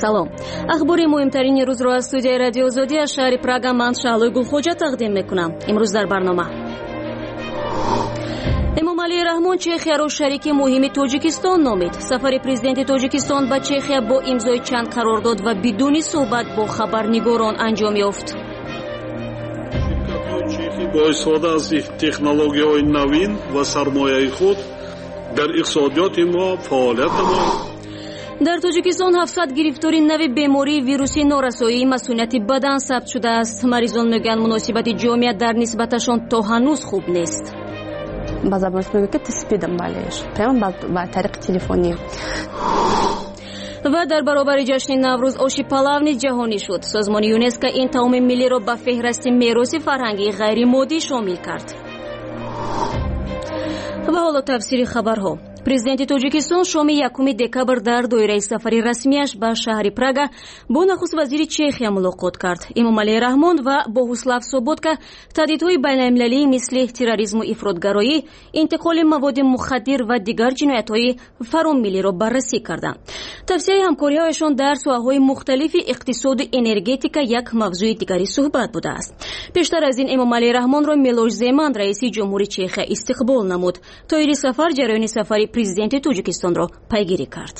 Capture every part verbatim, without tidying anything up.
салом. ахбори муҳимтарини рӯзро аз студияи радио озодӣ аз шаҳри Прага ман Шаҳлои Гулхоҷа тақдим мекунам. имрӯз дар барнома эмомалии раҳмон Чехияро шарики муҳими Тоҷикистон номид. Сафари президенти Тоҷикистон ба Чехия бо имзои чанд қарордод ва бидуни суҳбат бо хабарнигорон анҷом ёфт. бо истифода аз технологияҳои навин ва сармояи худ дар иқтисодиёти мо фаъолият намоянд. дар Тоҷикистон ҳафтсад гирифтори нави бемории вируси норасоии масъулияти бадан сабт шудааст. Маризон мегӯянд муносибати ҷомеа дар нисбаташон то ҳанӯз хуб нест. баъзан мегӯянд ки спидам балеш прямо ба тариқи телефонӣ. ва дар баробари ҷашни Наврӯз оши палав низ ҷаҳонӣ шуд. Созмони ЮНЕСКО ин таоми миллиро ба феҳристи мероси фарҳангии ғайримоддӣ шомил кард. ва ҳоло тафсили хабарҳо. Президенти Тоҷикистон шоми якуми декабр дар доираи сафари расмияш ба шаҳри Прага бо нахуст вазири Чехия мулоқот кард. Эмомалии Раҳмон ва Богуслав Соботка таҳдидҳои байналмилалӣ мисли терроризму ифротгароӣ, интиқоли маводи мухаддир ва дигар ҷиноятҳои фаромиллиро баррасӣ карданд. Тавсияи ҳамкориҳояшон дар соҳаҳои мухталифи иқтисоду энергетика як мавзӯи дигари суҳбат будааст. Пештар аз ин Эмомалии Раҳмонро Милош Земан раиси ҷумҳури Чехия истиқбол намуд. Тоири Сафар ҷараёни сафари президенти Тоҷикистонро пайгирӣ кард.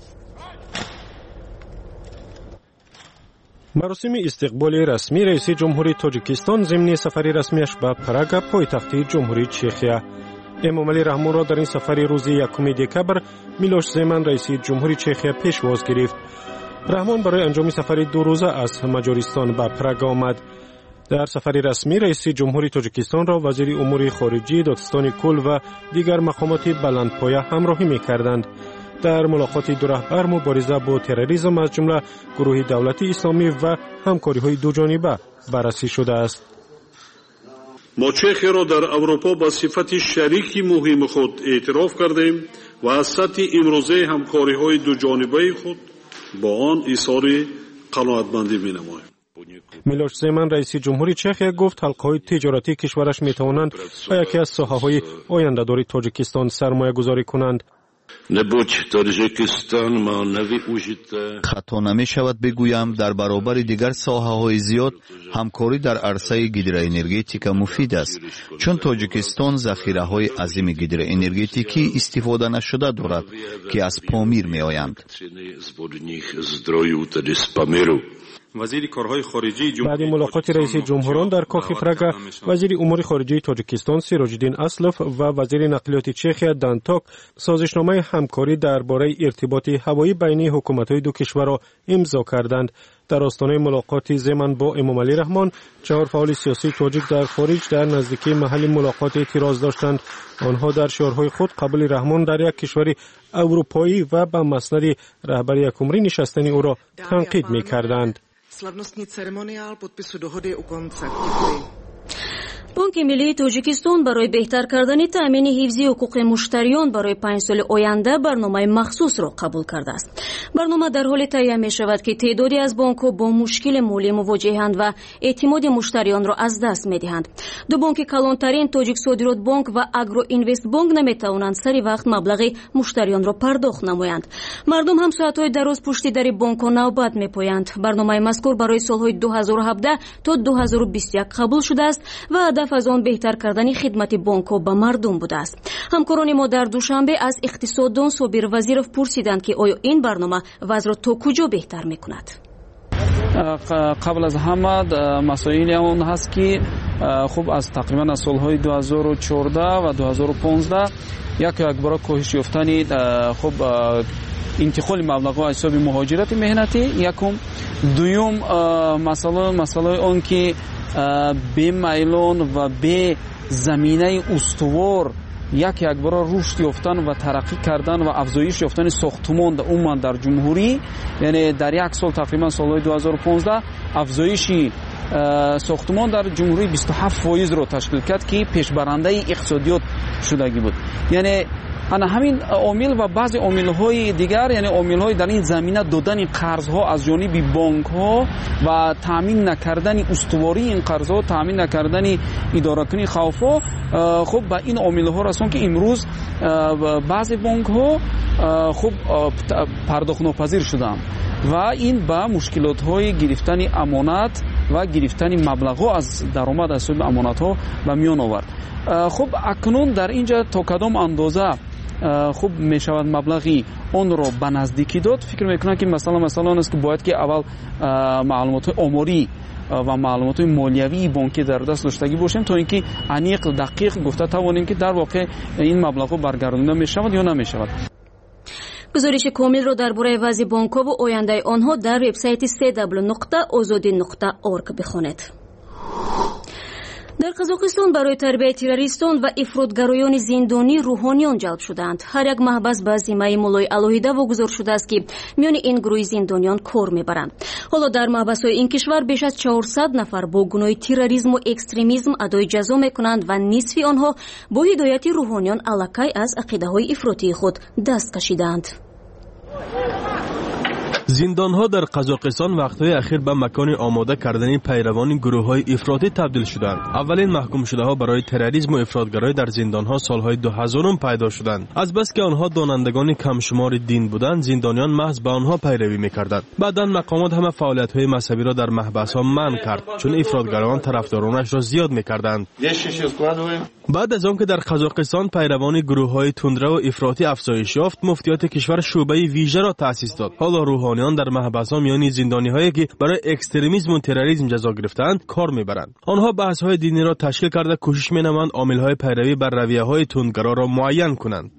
маросими истиқболи расмӣ раиси ҷумҳури Тоҷикистон зимни сафари расмияш ба Прага, пойтахти ҷумҳури Чехия. Эмомалии Раҳмонро дар ин сафари рӯзи якуми декабр Милош Земан раиси ҷумҳури Чехия пешвоз гирифт. Раҳмон барои анҷоми сафари дурӯза аз Маҷористон ба Прага омад. дар сафари расмӣ раиси ҷумҳури Тоҷикистонро вазири умури хориҷӣ, Додистони Кул ва дигар мақомоти баландпоя ҳамроҳӣ мекарданд. дар мулоқоти ду раҳбар мубориза бо терроризм аз ҷумла гурӯҳи давлати исломӣ ва ҳамкориҳои дуҷониба баррасӣ шудааст. мо Чехияро дар Аврупо ба сифати шарики муҳими худ эътироф кардем ва аз сатҳи имрӯзаи ҳамкориҳои дуҷонибаи худ бо он изҳори қаноатмандӣ менамоем. Милош Земан раиси ҷумҳури Чехия гуфт ҳалқаҳои тиҷоратии кишвараш метавонанд ба яке аз соҳаҳои ояндадори Тоҷикистон сармоягузорӣ кунанд. хато намешавад бигӯям дар баробари дигар соҳаҳои зиёд ҳамкорӣ дар арсаи гидроэнергетика муфид аст, чун Тоҷикистон захираҳои азими гидроэнергетикӣ истифода нашуда дорад, ки аз Помир меоянд. баъди мулоқоти раиси ҷумҳурон дар кохи Прага, вазири умури хориҷии Тоҷикистон Сироҷиддин Аслов ва вазири нақлиёти Чехия Данток созишномаи ҳамкорӣ дар бораи иртиботи ҳавоӣ байни ҳукуматҳои ду кишварро имзо карданд. дар остонаи мулоқоти Земан бо Эмомалии Раҳмон, чаҳор фаъоли сиёсии тоҷик дар хориҷ дар наздикии маҳалли мулоқот эътироз доштанд. онҳо дар шиорҳои худ қабули Раҳмон дар як кишвари аврупоӣ ва ба маснади раҳбари якумрӣ нишастани ӯро танқид мекарданд. Slavnostní ceremoniál podpisu dohody u konce. Банки миллии Тоҷикистон барои беҳтар кардани таъмини ҳифзи ҳуқуқи муштариён барои панҷ соли оянда барномаи махсусро қабул кардааст. Барнома дар ҳоле таҳия мешавад, ки теъдоде аз бонкҳо бо мушкили молӣ мувоҷеҳанд ва эътимоди муштариёнро аз даст медиҳанд. Ду бонки калонтарин Тоҷиксодирот банк ва Агроинвестбанк наметавонанд сари вақт маблағи муштариёнро пардохт намоянд. Мардум ҳам соатҳои дароз пушти дари бонкҳо навбат мепоянд. Барномаи мазкур барои солҳои ду ҳазору ҳабдаҳ то ду ҳазору бисту як қабул шудааст ва ҳадаф аз он беҳтар кардани хидмати бонкҳо ба мардум будааст. ҳамкорони мо дар душанбе аз иқтисоддон Собир Вазиров пурсиданд, ки оё ин барнома вазъро то куҷо беҳтар мекунад. қабл аз ҳама масоили он ҳаст, ки хуб аз тақрибан аз солҳои ду ҳазору чордаҳ ва ду ҳазору понздаҳ як якбора коҳиш ёфтани хуб интиқоли маблағҳо аз ҳисоби муҳоҷирати меҳнатӣ якум, дуюм масъалаи он ки бемайлон ва бе заминаи устувор як якбора рушд ёфтан ва тараққӣ кардан ва афзоиш ёфтани сохтмон умуман дар ҷумҳурӣ, яъне дар як сол тақрибан солҳои ду ҳазору понздаҳ афзоиши сохтмон дар ҷумҳурӣ бисту ҳафт фоизро ташкил кард, ки пешбарандаи иқтисодиёт шудагӣ буд. яъне انا همین عامل و بعضی عامل‌های دیگر یعنی عامل‌های در این زمینه دادن قرض‌ها از جانب بانک‌ها و تامین نکردن استواری این قرض‌ها، تامین نکردن اداره کنی خوف‌ها، خب با این عامل‌ها رسون که امروز بعضی بانک‌ها خب پرداخت ناپذیر شدند و این با مشکلات‌های گرفتن امانت و گرفتن مبلغ‌ها از درآمد از سود امانت‌ها به میان آورد. خب اکنون در اینجا تا کدام اندازه خوب می شود مبلغی اون رو به نزدیکی داد، فکر میکنم که مثلا مثلا است که باید که اول معلومات آماری و معلومات مالیوی بانکی در دست داشتگی باشیم تا اینکه عمیق دقیق گفته توانیم که در واقع این مبلغ برگردانده می شود یا نمی شود. گزارش کامل رو درباره وضع بانک‌ها و آینده آنها در وبسایت سی دبلیو نقطه آزادی نقطه اورگ بخوانید. در قزاقستان برای تربیت تروریستان و افراطگرایان زندانی روحانیان جلب شدند. هر یک محبس به ذمه مولای الهیده واگذار شده است که میان این گروه زندانیان کار میبرند. حالا در محبس‌های این کشور بیش از چهارصد نفر با گناه تروریسم و اکستریمیسم ادای جزا میکنند و نصف آنها با هدایت روحانیان الکی از عقیده‌های افراطی خود دست کشیدند. زندان‌ها در قزاقستان وقت‌های اخیر به مکان آماده کردن پیروان گروه‌های افراطی تبدیل شدند. اولین محکوم شده‌ها برای تروریسم و افراطگرایی در زندان‌ها سال‌های دو هزار پیدا شدند. از بس که آنها دانندگان کمشمار دین بودند، زندانیان محض به آنها پیروی می‌کردند. بعداً مقامات همه فعالیت‌های مذهبی را در محبس‌ها منع کرد، چون افراطگرایان طرفدارانش را زیاد می‌کردند. بعد از آنکه در قزاقستان پیروان گروه‌های تندرو و افراطی افزایش یافت، مفتیات کشور شعبه ویژه را تأسیس داد. حالا روحانیان در محبس‌ها میان زندانی‌هایی که برای اکستریمیسم و تروریسم جزا گرفتند کار می‌برند. آنها بحث‌های دینی را تشکیل کرده کوشش می‌نمایند عامل‌های پیروی بر رویه‌های تندگرا را معین کنند.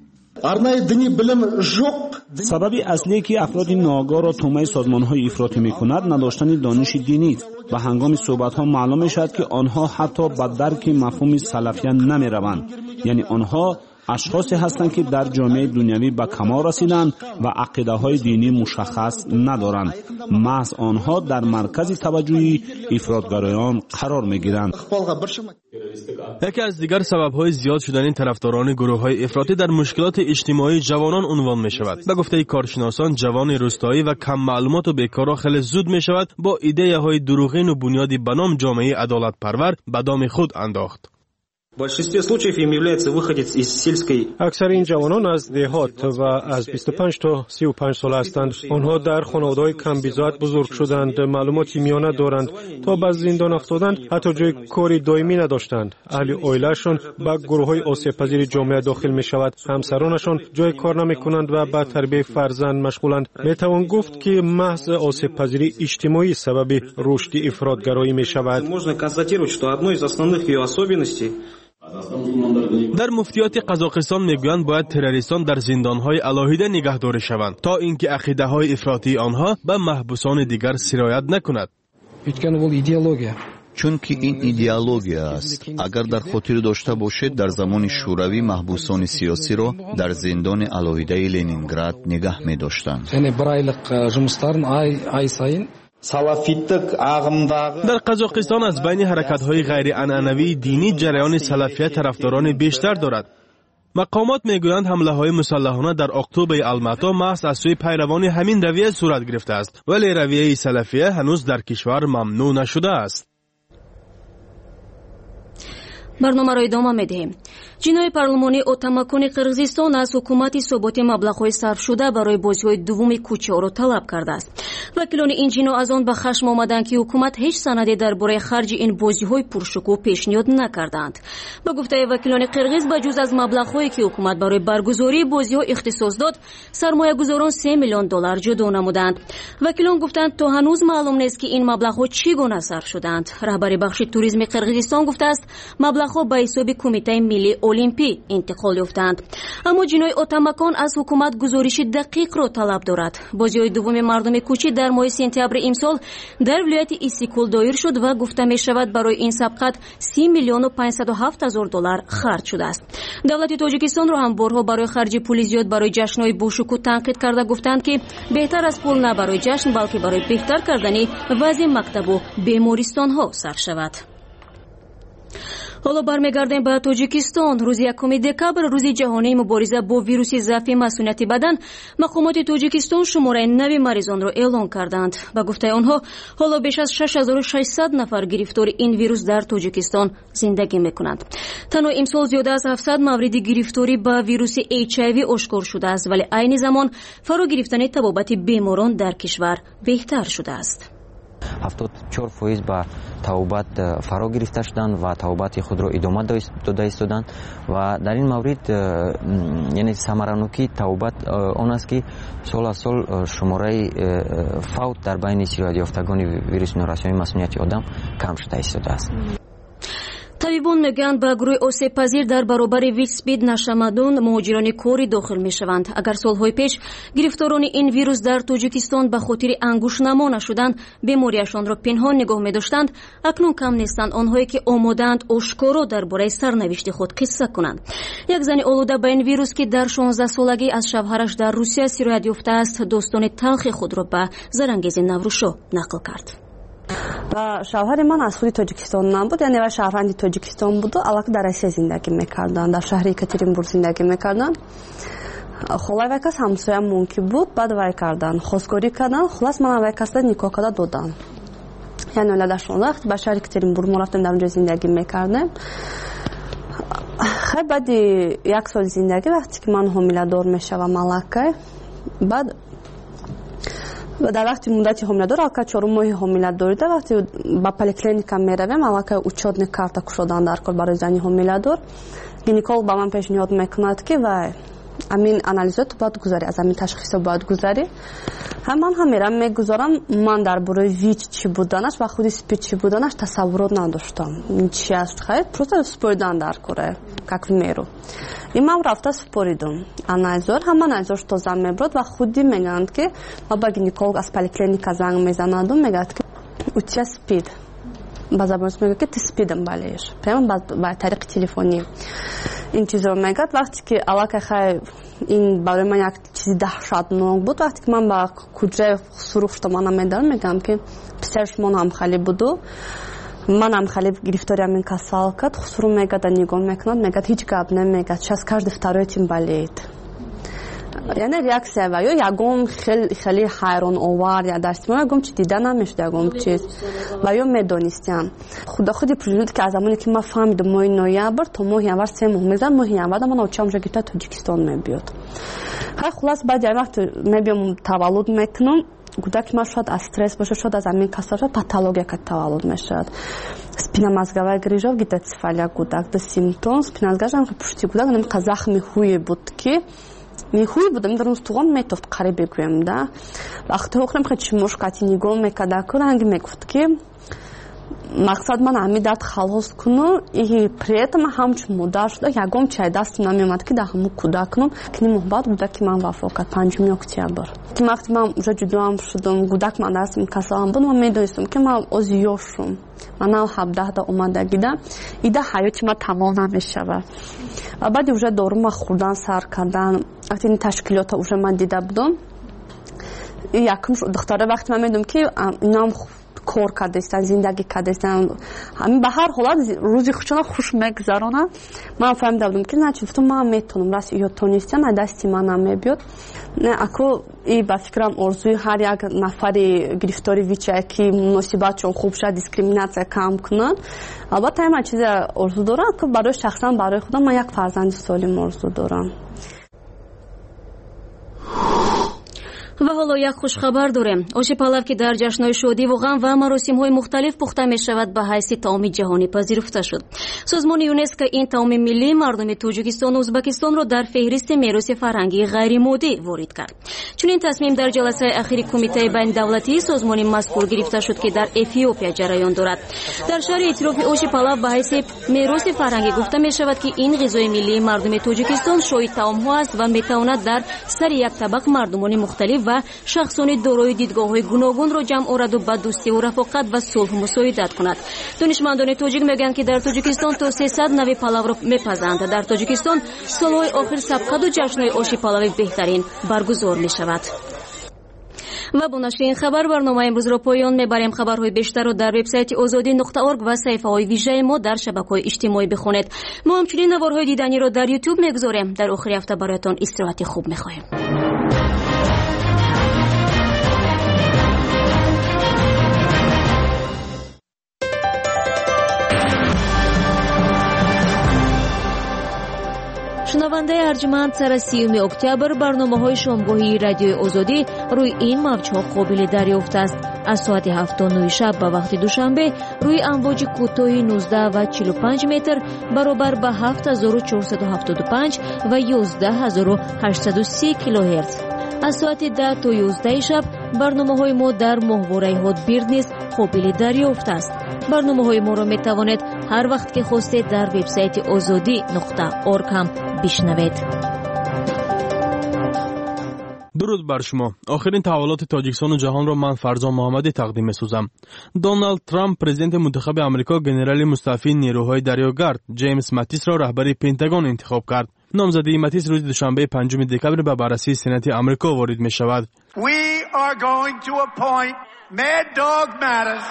سبب اصلی که افراد ناآگاه را تومه سازمان‌های افراطی می‌کند نداشتن دانش دینی است و هنگام صحبت‌ها معلوم می‌شود که آنها حتی به درک مفهوم سلفیت نمی‌روند. یعنی آنها اشخاصی هستند که در جامعه دنیوی به کمال رسیدند و عقیده‌های دینی مشخص ندارند. محض آنها در مرکز توجهی افراطگرایان قرار می‌گیرند. یکی از دیگر سبب‌های زیاد شدن این طرفداران گروه‌های افراطی در مشکلات اجتماعی جوانان عنوان می‌شود. به گفته کارشناسان، جوان روستایی و کم معلومات و بیکار را خیلی زود می‌شود با ایده‌های دروغین و بنیادی به نام جامعه عدالت پرور به دام خود انداخت. اکثر این جوانان از دهات و از بیست و پنج تا سی و پنج سال هستند. آنها در خانواده‌های کم بیزات بزرگ شدند، معلوماتی میانه دارند، تا به زندان افتادند حتی جای کاری دائمی نداشتند. اهل عائله‌شان به گروه‌های آسیب پذیر جامعه داخل می‌شود، همسرانشان جای کار نمی‌کنند و به تربیت فرزند مشغولند. می‌توان گفت که محض آسیب پذیری اجتماعی سبب رشد افراطگرایی می‌شود. در مفتیات قزاقستان میگویند باید تروریستان در زندان‌های علاهیده نگهداری شوند تا اینکه عقیده‌های افراطی آنها به محبوسان دیگر سرایت نکند. چون که این ایدئولوژیا است. اگر در خاطر داشته باشید در زمان شوروی محبوسان سیاسی را در زندان علاهیده لنینگراد نگه می‌داشتند. در قزاقستان از بین حرکت‌های غیر عنعنوی دینی جریان سلفیت طرفداران بیشتر دارد. مقامات میگویند حمله‌های مسلحانه در اکتبر الماتا محض از سوی پیروان همین رویه صورت گرفته است، ولی رویه سلفیه هنوز در کشور ممنوع نشده است. برنامه را ادامه می‌دهیم. جنای پارلمانی اتمکن قرغیزستان از حکومت ثبات مبلغ‌های صرف شده برای بازی‌های دوم کوچه را طلب کرده است. وکیلان این جنا از آن به خشم آمدند که حکومت هیچ سندی درباره خرج این بازی‌های پرشکوه پیشنهاد نکردند. به گفته وکیلان قرغیز بجز از مبلغ‌هایی که حکومت برای برگزاری بازی‌ها اختصاص داد، سرمایه‌گذاران سه میلیون دلار جدا نمودند. وکیلان گفتند تا هنوز معلوم نیست که این مبلغ‌ها چگونه صرف شدند. رهبر بخش توریسم قرغیزستان گفته است مبلغ‌ها به حساب کمیته ملی المپی انتقال یافتند. اما جنای اتمکان از حکومت گزارش دقیق را طلب دارد. بازی‌های دوم مردم کوچی در ماه سپتامبر امسال در ولایت استکول دایر شد و گفته می شود برای این سبقت سی میلیون و پانصد و هفت هزار دلار خرج شده است. دولت تاجیکستان را هم بارها برای خرج پول زیاد برای جشن‌های بوشکوه تنقید کرده، گفتند که بهتر از پول نه برای جشن بلکه برای بهتر کردن وضع مکتب و بیمارستان‌ها صرف شود. حالا برمیگردیم به تاجیکستان. روز یکم دکبر روز جهانی مبارزه با ویروس ضعف مسئولیت بدن، مقامات تاجیکستان شماره نو مریضان را اعلام کردند. به گفته آنها حالا بیش از شش هزار و ششصد نفر گرفتار این ویروس در تاجیکستان زندگی میکنند. تنها امسال زیاده از هفتصد مورد گرفتاری به ویروس اچ آی وی آشکار شده است، ولی عین زمان فرا گرفتن طبابت بیماران در کشور بهتر شده است. هفتاد و چهار فیصد به توبت فرا گرفته شدند و توبت خود را ادامه داده ایستادند و در این مورد یعنی ثمرانوکی توبت آن است که سال از سال شماره فوت در بین سیرایت یافتگان ویروس نورسیای مسمومیت آدم کم شده ایستاده است. طبیبان میگویند به گروه آسیب پذیر در برابر ویکسپید نشمدون مهاجران کاری داخل میشوند. اگر سالهای پیش گرفتاران این ویروس در تاجیکستان به خاطر انگوش نما نشدند بیماریشان را پنهان نگاه می‌داشتند، اکنون کم نیستند آنهایی که آماده‌اند آشکارا درباره سرنوشت خود قصه کنند. یک زن آلوده به این ویروس که در شانزده سالگی از شوهرش در روسیه سیرایت یافته است داستان تلخ خود را به زرانگیز نوروشو نقل کرد. و شوهر من از خود تاجیکستان نبود، یعنی و شهروند تاجیکستان بود و علاقه در روسیه زندگی میکردن، در شهر یکاترینبورگ زندگی میکردن. خالای وکاس همسایه‌مون که بود بعد وای کردن خواستگاری کردن، خلاص من وکاس نیکو کرده دادن. یعنی ولادتشون وقت به شهر یکاترینبورگ ما رفتیم در اونجا زندگی میکردیم. خیلی بعد یک سال زندگی وقتی که من حامله دار میشوم ملکه، بعد و در وقتی مدتی حامله دار алка چهار ماه حامله داریده وقتی با پلیکلینیکا میرویم алка учетный карта кушодан дар кор барои зани حامله دار گینекولог ба ман пешниҳод мекунад ки ва амин анализот бояд гузарӣ аз амин ташхисо бояд гузарӣ. ҳам ман ҳам мерам мегузарам. ман дар бораи вич чӣ буданаш ва худи спид чӣ буданаш тасаввурот надоштам. чӣ аст хай просто споридан дар коре как в меру. И ман рафта споридам анализор, ҳама анализорш тоза мебурад ва худи мегӯянд ки ма ба гинеколог аз поликлиника занг мезанаду мегӯяд ки у тия спид ба забонис мегӯяд ки ти спидам балеш прямо ба тариқи телефонӣ ин чизро мегӯяд. вақте ки аллакай хай ин барои ман як чизи даҳшатнок буд. вақте ки ман ба куҷраи сурух штомана медарам мегӯям ки писарш мон ҳам хали буду манам хали гирифтори амин касал кард. хусру мегӯяд нигоҳ мекунад мегӯяд ҳеҷ гап намегӯяд сейчас каждый второй тим болеет. яъне реаксия ва ё ягон хеле ҳайроновар я дар симон ягон чи дида намешуд ягон чиз ва ё медонистям худа худи пурҷуд ки аз замоне ки ман фаҳмидам моҳи ноябр то моҳи январ се моҳ мегузарад. моҳи январ ман очам уже гирифта тоҷикистон мебиёд. хай хулас баъд як вақт мебиём таваллуд мекунам. кӯдаки ман шояд аз стресс бошад, шояд аз амин касал шояд патология ка таваллуд мешавад. спинномозговая грыжа гидроцефалия кӯдак да симптом спинномозговая пушти кӯдак намика захми ҳуе буд ки ми ҳуй будам дар устугон метофт қариб бигӯям да вақти охирам хе чӣ мушкати нигоҳ мекарда ку ранги мегуфт ки мақсад ман ҳамин дард халос куну и при этом ҳамчун модар шуда ягон чай дастам намеомад ки дар ҳамун кӯдакнум кини моҳ баъд кӯдаки ман вафо кард панҷуми октябр. вақти ман уже ҷудоам шудам кӯдак ман дастам касалам буд ман медонистам ки ман ози ёшум манам ҳабдаҳда омадагида ида ҳаёти ман тамом намешавад. ва баъди уже дорума хӯрдан сар кардан вақти ин ташкилота уже ман дида будам якум духтара вақти ман медонам ки инам кор кардастан зиндагӣ кардастан ҳамин ба ҳар ҳолат рӯзи хушона хуш мегузаронад. ман фаҳмида будам ки начи то ман метонам раз ё тонистам а дасти манам мебиёд не аку и ба фикрам орзуи ҳар як нафари гирифтори вичае ки муносибатшон хуб шад дискриминация кам кунад. албатта ман чизе орзу дорам ки барои шахсан барои худам ман як фарзанди солим орзу дорам. ва ҳоло як хушхабар дорем. оши палав ки дар ҷашнҳои шодиву ғам ва маросимҳои мухталиф пухта мешавад ба ҳайси таоми ҷаҳонӣ пазируфта шуд. созмони юнеско ин таоми миллии мардуми тоҷикистону ӯзбекистонро дар феҳристи мероси фарҳангии ғайримоддӣ ворид кард. чунин тасмим дар ҷаласаи ахири кумитаи байнудавлатии созмони мазкур гирифта шуд ки дар эфиопия ҷараён дорад. дар шаҳри эътирофи оши палав ба ҳайси мероси фарҳангӣ гуфта мешавад ки ин ғизои миллии мардуми тоҷикистон шоҳи таомҳо аст ва метавонад дар сари як табақ мардумони мухталиф ва шахсони дорои дидгоҳҳои гуногунро ҷамъ ораду ба дӯстиву рафоқат ва сулҳ мусоидат кунад. донишмандони тоҷик мегӯянд ки дар тоҷикистон то сесад нави палавро мепазанд. дар тоҷикистон солҳои охир сабқаду ҷашнҳои оши палави беҳтарин баргузор мешавад. و با نشر این خبر برنامه امروز را پایان میبریم. خبرهای بیشتر را در وبسایت آزادی نقطه اورگ و صفحه‌های ویژه ما در شبکه‌های اجتماعی بخونید. ما همچنین نوارهای دیدنی را در یوتیوب میگذاریم. در آخر هفته برایتان استراحت خوب می‌خواهیم. شنونده ارجمند، سر سیوم اکتبر برنامه‌های شامگاهی رادیوی آزادی روی این موج‌ها قابل دریافت است. از ساعت هفت تا نه شب به وقت دوشنبه روی امواج کوتاه نوزده و چهل و پنج متر برابر به هفت هزار و چهارصد و هفتاد و پنج و یازده هزار و هشتصد و سی کیلوهرتز. از ساعت ده تا یازده شب برنامه‌های ما در ماهواره هاتبیرد نیز قابل دریافت است. برنامه‌های ما را می‌توانید هر وقت که خواستید در وبسایت آزادی نقطه اورگ هم بشنوید. درود بر شما. آخرین تحولات تاجیکستان و جهان را من فرزان محمدی تقدیم می‌سازم. دونالد ترامپ پرزیدنت منتخب آمریکا گنرال مستعفی نیروهای دریاگرد جیمز ماتیس را رهبر پنتاگون انتخاب کرد. نامزدی ماتیس روز دوشنبه پنجم دکبر به بررسی سنات آمریکا وارد می‌شود. We are going to appoint Mad Dog Mattis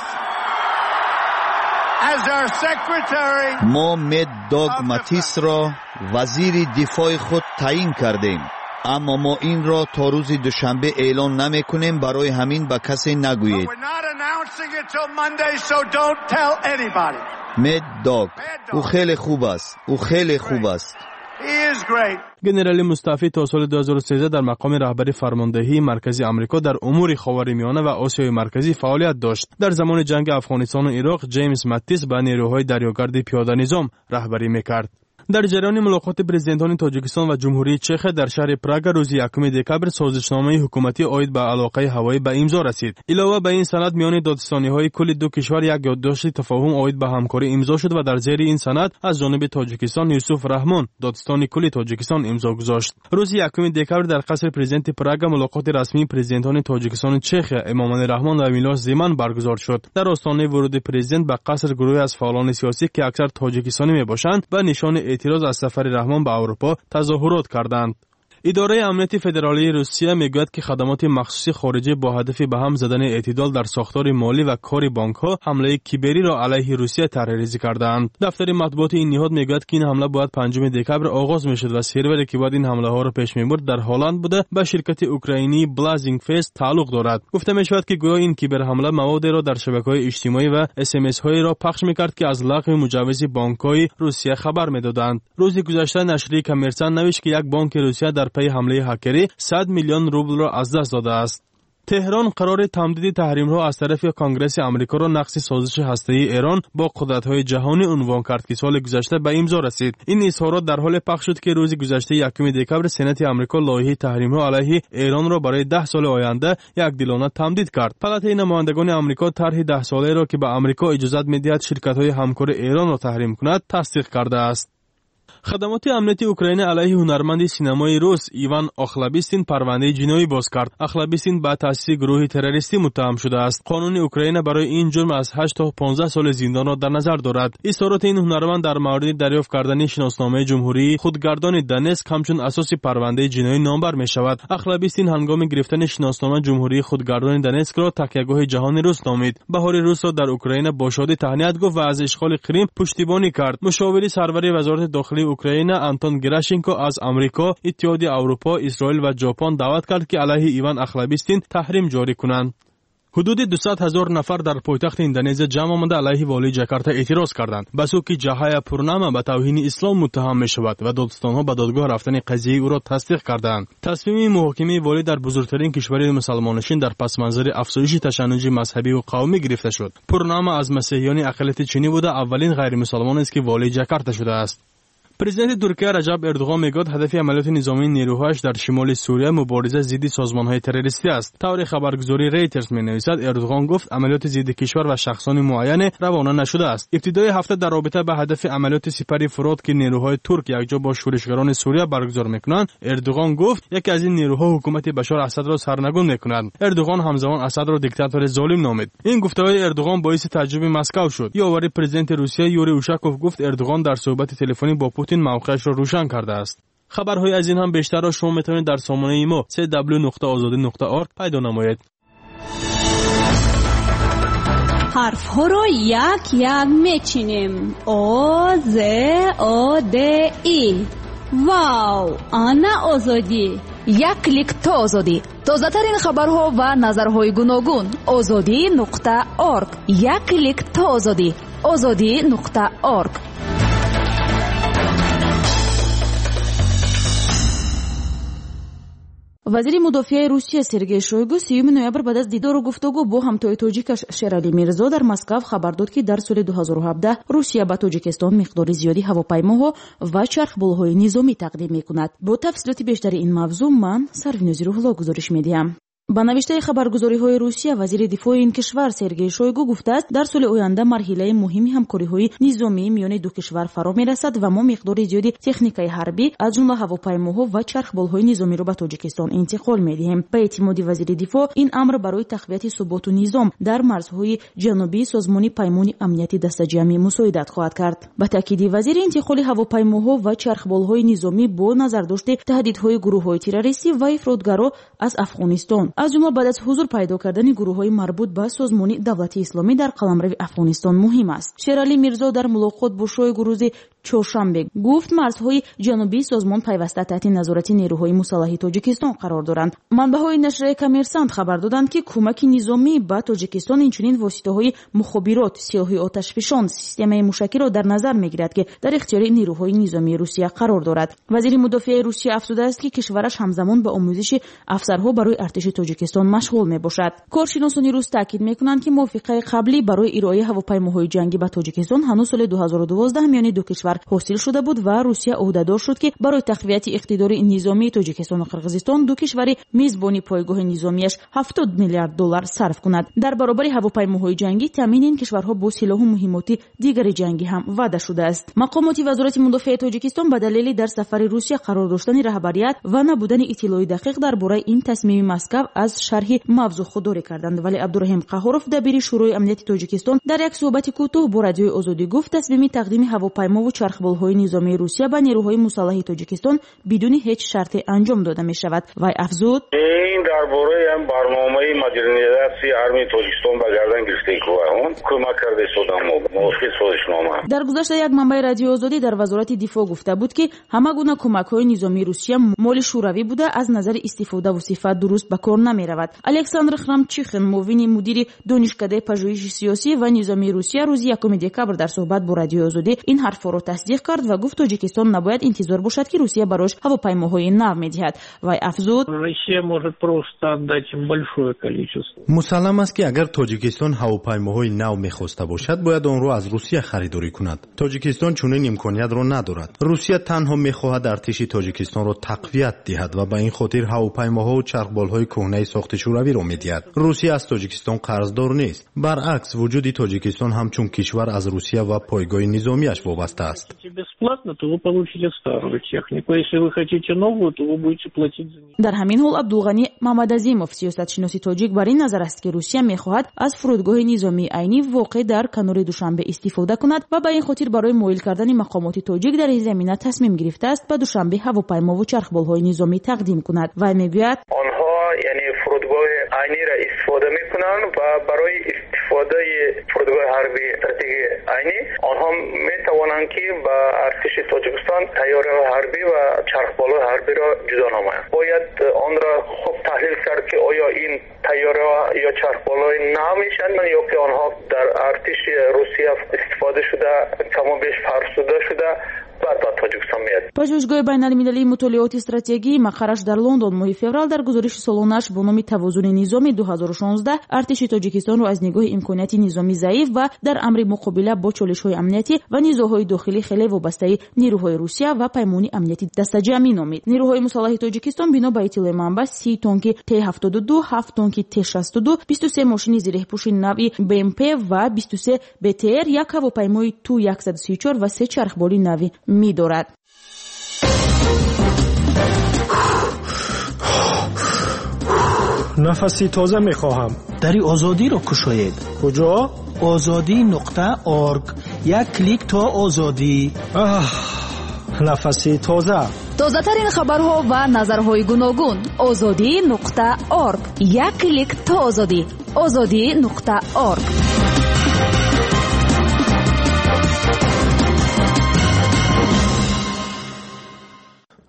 as our secretary. ما مد داگ ماتیس را وزیر دفاع خود تعیین کردیم، اما ما این را تا روز دوشنبه اعلان نمی کنیم، برای همین به کسی نگویید. مد داگ او خیلی خوب است، او خیلی خوب است. گنرال مستعفی تا سال دو هزار و سیزده در مقام رهبری فرماندهی مرکزی آمریکا در امور خاورمیانه و آسیای مرکزی فعالیت داشت. در زمان جنگ افغانستان و عراق جیمز ماتیس به نیروهای دریاگرد پیاده نظام رهبری میکرد. در جریان ملاقات پرزیدنتان تاجیکستان و جمهوری چخ در شهر پراگ روز یکم دکبر سازشنامه حکومتی عاید به علاقه هوایی به امضا رسید. علاوه بر این سند میان دادستانی‌های کل دو کشور یک یادداشت تفاهم عاید به همکاری امضا شد و در زیر این سند از جانب تاجیکستان یوسف رحمان دادستان کل تاجیکستان امضا گذاشت. روز یکم دکبر در قصر پرزیدنت پراگ ملاقات رسمی پرزیدنتان تاجیکستان چخ امامانی رحمان و میلوش زیمن برگزار شد. در آستانه ورود پرزیدنت به قصر گروهی از فعالان سیاسی که اکثر تاجیکستانی میباشند به نشان اعتراض از سفر رحمان به اروپا تظاهرات کردند. اداره امنیت فدرالی روسیه میگوید که خدمات مخصوصی خارجی با هدف به هم زدن اعتدال در ساختار مالی و کار بانک‌ها حمله کیبری را علیه روسیه طرحریزی کردند. دفتر مطبوعات این نهاد میگوید که این حمله باید پنجم دکبر آغاز میشد و سروری که بعد این حمله ها را پیش میبرد در هلند بوده به شرکت اوکراینی بلازینگ فیس تعلق دارد. گفته میشود که گویا این کیبر حمله مواد را در شبکه‌های اجتماعی و اس ام اس هایی را پخش میکرد که از لغو مجوز بانک‌های روسیه خبر میدادند. روز گذشته نشریه کامرسان نوشت که یک بانک روسیه در پی حمله هکری صد میلیون روبل را از دست داده است. تهران قرار تمدید تحریم‌ها از طرف کنگره آمریکا را نقض سازش هسته‌ای ایران با قدرت‌های جهانی عنوان کرد که سال گذشته به امضا رسید. این اظهارات در حال پخش شد که روز گذشته یکم دکبر سنات آمریکا لایحه تحریم‌ها علیه ایران را برای ده سال آینده یک دلانه تمدید کرد. پالاتای نمایندگان آمریکا طرح ده ساله را که به آمریکا اجازه می‌دهد شرکت‌های همکار ایران را تحریم کند تصدیق کرده است. خدمات امنیتی اوکراین علیه هنرمند سینمای روس ایوان آخلابیستین پرونده جنایی باز کرد. آخلابیستین با تأسیس گروه تروریستی متهم شده است. قانون اوکراین برای این جرم از هشت تا پانزده سال زندان را در نظر دارد. اظهارات این هنرمند در مورد دریافت کردن شناسنامه جمهوری خودگردان دونتسک همچون اساس پرونده جنایی نامبر می شود. آخلابیستین هنگام گرفتن شناسنامه جمهوری خودگردان دونتسک را تکیهگاه جهانی روس نامید. بهار روس را در اوکراین با شادی تهنیت گفت و از اشغال کریم پشتیبانی کرد. مشاور سرور وزارت داخلی اوکراین آنتون گراشنکو از آمریکا، اتحادیه اروپا، اسرائیل و ژاپن دعوت کرد که علیه ایوان آخلابیستین تحریم جاری کنند. حدود دویست هزار نفر در پایتخت اندونزی جمع آمده علیه والی جاکارتا اعتراض کردند. بسو که جاهای پورناما به توهین اسلام متهم می شود و دادستانها به دادگاه رفتن قضیه او را تصدیق کردند. تصمیم محاکمه والی در بزرگترین کشور مسلمانشین در پس منظر افزایش تشنج مذهبی و قومی گرفته شد. پورناما از مسیحیان اقلیت چینی بوده اولین غیر مسلمان است که والی جاکارتا شده است. پرزیدنت ترکیه رجب اردوغان میگوید هدف عملیات نظامی نیروهایش در شمال سوریه مبارزه ضد سازمان‌های تروریستی است. طور خبرگزاری ریترز می‌نویسد اردوغان گفت عملیات ضد کشور و شخصان معین روانه نشده است. ابتدای هفته در رابطه به هدف عملیات سپری فرات که نیروهای ترک یکجا با شورشگران سوریه برگزار می‌کنند، اردوغان گفت یکی از این نیروها حکومت بشار اسد را سرنگون می‌کند. اردوغان همزمان اسد را دیکتاتور ظالم نامید. این گفته‌های اردوغان باعث تعجب مسکو شد. یاوری پرزیدنت روسیه یوری اوشاکوف گفت اردوغان در صحبت تلفنی با پوتین موقعش را روشن کرده است. خبرهای از این هم بیشتر را شما میتونید در سامانه ما دبلیو دبلیو دبلیو نقطه آزادی نقطه اورگ پیدا نمایید. حرفها رو یک یک میچینیم. او ز او د ای. واو، آنا آزادی. یک کلیک تا آزادی. تازه ترین خبرها و نظرهای گوناگون. آزادی نقطه اورگ. یک کلیک تا آزادی. آزادی نقطه اورگ. вазири мудофиаи Русия Сергей Шойгу сеюми ноябр баъд аз дидору гуфтугӯ бо ҳамтои тоҷикаш Шерали Мирзо дар Москав хабар дод ки дар соли дуҳазору ҳабдаҳ Русия ба Тоҷикистон миқдори зиёди ҳавопаймоҳо ва чархболҳои низомӣ тақдим мекунад. Бо тафсилоти бештари ин мавзӯъ ман Сарвинози Рӯҳулло гузориш медиҳам. ба навиштаи хабаргузориҳои Русия вазири дифои ин кишвар Сергей Шойгу гуфтааст дар соли оянда марҳилаи муҳими ҳамкориҳои низомии миёни ду кишвар фаро мерасад ва мо миқдори зиёди техникаи ҳарбӣ аз ҷумла ҳавопаймоҳо ва чархболҳои низомиро ба Тоҷикистон интиқол медиҳем. Ба эътимоди вазири дифоъ ин амр барои тақвияти суботу низом дар марзҳои ҷанубии созмони паймони амнияти дастаҷамъӣ мусоидат хоҳад кард. Ба таъкиди вазир интиқоли ҳавопаймоҳо ва чархболҳои низомӣ бо назардошти таҳдидҳои гурӯҳҳои террористӣ ва ифротгаро аз Афғонистон аз ҷумла баъд аз ҳузур пайдо кардани гурӯҳҳои марбут ба созмони давлати исломӣ дар қаламрави Афғонистон муҳим аст. Шерали Мирзо дар мулоқот бо Шойгу рӯзи чоршанбе гуфт марзҳои ҷанубии созмон пайваста таҳти назорати нерӯҳои мусаллаҳи Тоҷикистон қарор доранд. Манбаъҳои нашрияи Коммерсант хабар доданд ки кӯмаки низомӣ ба Тоҷикистон инчунин воситаҳои мухобирот, силоҳи оташфишон, системаи мушакиро дар назар мегирад ки дар ихтиёри нерӯҳои низомии Русия қарор дорад. Вазири мудофиаи Русия афзудааст ки кишвараш ҳамзамон ба омӯзиши афсарҳо барои артиши Тоҷикистон машғул мебошад. Коршиносони рус таъкид мекунанд ки мувофиқаи қаблӣ барои ироаи ҳавопаймоҳои ҷангӣ ба Тоҷикистон ҳанӯз соли дуҳазору дувоздаҳ миёни ду кишвар ҳосил шуда буд ва Русия ӯҳдадор шуд ки барои тақвияти иқтидори низомии Тоҷикистону Қирғизистон ду кишвари мизбони пойгоҳи низомияш ҳафтод миллиард доллар сарф кунад. Дар баробари ҳавопаймоҳои ҷангӣ таъмини ин кишварҳо бо силоҳу муҳимоти дигари ҷангӣ ҳам ваъда шудааст. Мақомоти вазорати мудофиаи Тоҷикистон ба далели дар сафари Русия қарор доштани раҳбарият ва набудани иттилои дақиқ дар бораи ин тасмими Москав аз шарҳи мавзӯъ худдорӣ карданд, вале Абдураҳим Қаҳоров дабири шӯрои амнияти Тоҷикистон дар як суҳбати кӯтоҳ бо радиои Озодӣ гуфт тасмими тақдими ҳавопаймову чархболҳои низомии Русия ба нерӯҳои мусаллаҳи Тоҷикистон бидуни ҳеҷ шарте анҷом дода мешавад. Вай афзуд: ин дар бораи ҳам барномаи модернизатсияи армияи Тоҷикистон ба гардан гирифтаи кӯҳаҳон кӯмак карда истодам мо мувофиқи созишнома. Дар гузашта як манбаи радиои Озодӣ дар вазорати дифоъ гуфта буд ки ҳама гуна кӯмакҳои низомии Русия моли шӯравӣ буда аз назари истифодаву сифат дуруст ба кор намеравад. Александр Храмчихин, муовини мудири донишкадаи пажӯҳиши сиёсӣ ва низомии Русия, рӯзи якуми декабр дар суҳбат бо радиои Озодӣ ин ҳарфҳоро тасдиқ кард ва гуфт Тоҷикистон набояд интизор бошад ки Русия барояш ҳавопаймоҳои нав медиҳад. Вай афзуд: Россия может просто отдать им большое количество. мусаллам аст ки агар Тоҷикистон ҳавопаймоҳои нав мехоста бошад бояд онро аз Русия харидорӣ кунад. Тоҷикистон чунин имкониятро надорад. Русия танҳо мехоҳад артиши Тоҷикистонро тақвият диҳад ва ба ин хотир ҳавопаймоҳо ва чархболҳои кӯҳнаи сохти шӯравиро медиҳад. Русия аз Тоҷикистон қарздор нест. Баръакс, вуҷуди Тоҷикистон ҳамчун кишвар аз Русия ва пойгоҳи низомияш вобаста аст. Бесплатно, то вы получите старую технику. Если вы хотите новую, то вы будете платить за нее. дар ҳамин ҳол Абдулғани Мамадазимов, сиёсатшиноси тоҷик, бар ин назар аст ки Русия мехоҳад аз фурудгоҳи низомии айнӣ воқеъ дар канори Душанбе истифода кунад ва ба ин хотир барои моил кардани мақомоти тоҷик дар ин замина тасмим гирифтааст ба Душанбе ҳавопаймову чархболҳои низомӣ тақдим кунад. Вай мегӯяд: онҳо яъне фурудгоҳи айниро истифода мекунанд ва барои истифодаи фурудгоҳи ҳарбии стратегияи айнӣ онҳо метавонанд ки ба артиши Тоҷикистон тайёраҳои ҳарбӣ ва чархболҳои ҳарбиро ҷудо намоянд. бояд онро хуб таҳлил кард ки оё ин тайёраҳо ё чархболҳои нав мешанд ё ки онҳо дар артиши Русия истифода шуда камобеш фарсуда шуда пажӯҳишгоҳи байналмилалии мутолиёти стратегӣ мақараш дар Лондон моҳи феврал дар гузориши солонааш бо номи тавозуни низоми дуҳазору шонздаҳ артиши Тоҷикистонро аз нигоҳи имконияти низомӣ заиф ва дар амри муқобила бо чолишҳои амниятӣ ва низоъҳои дохилӣ хеле вобастаи нерӯҳои Русия ва паймони амнияти дастаҷамъӣ номид. Нерӯҳои мусаллаҳи Тоҷикистон бино ба иттилои манбаъ си тонки Т ҳафтоду ду, ҳафт тонки Т шасту ду, бисту се мошини зирехпӯши нави Б М П ва бисту се Б Т Р, як ҳавопаймои Ту яксаду си и чор ва се чархболи нави медорад. нафаси тоза мехоҳам. дари озодиро кушоед. куҷо? озодӣ нуқта орг. як клик то озодӣ. нафаси тоза. тозатарин хабарҳо ва назарҳои гуногун. озодӣ нуқта орг. як клик то озодӣ. озодӣ нуқта орг.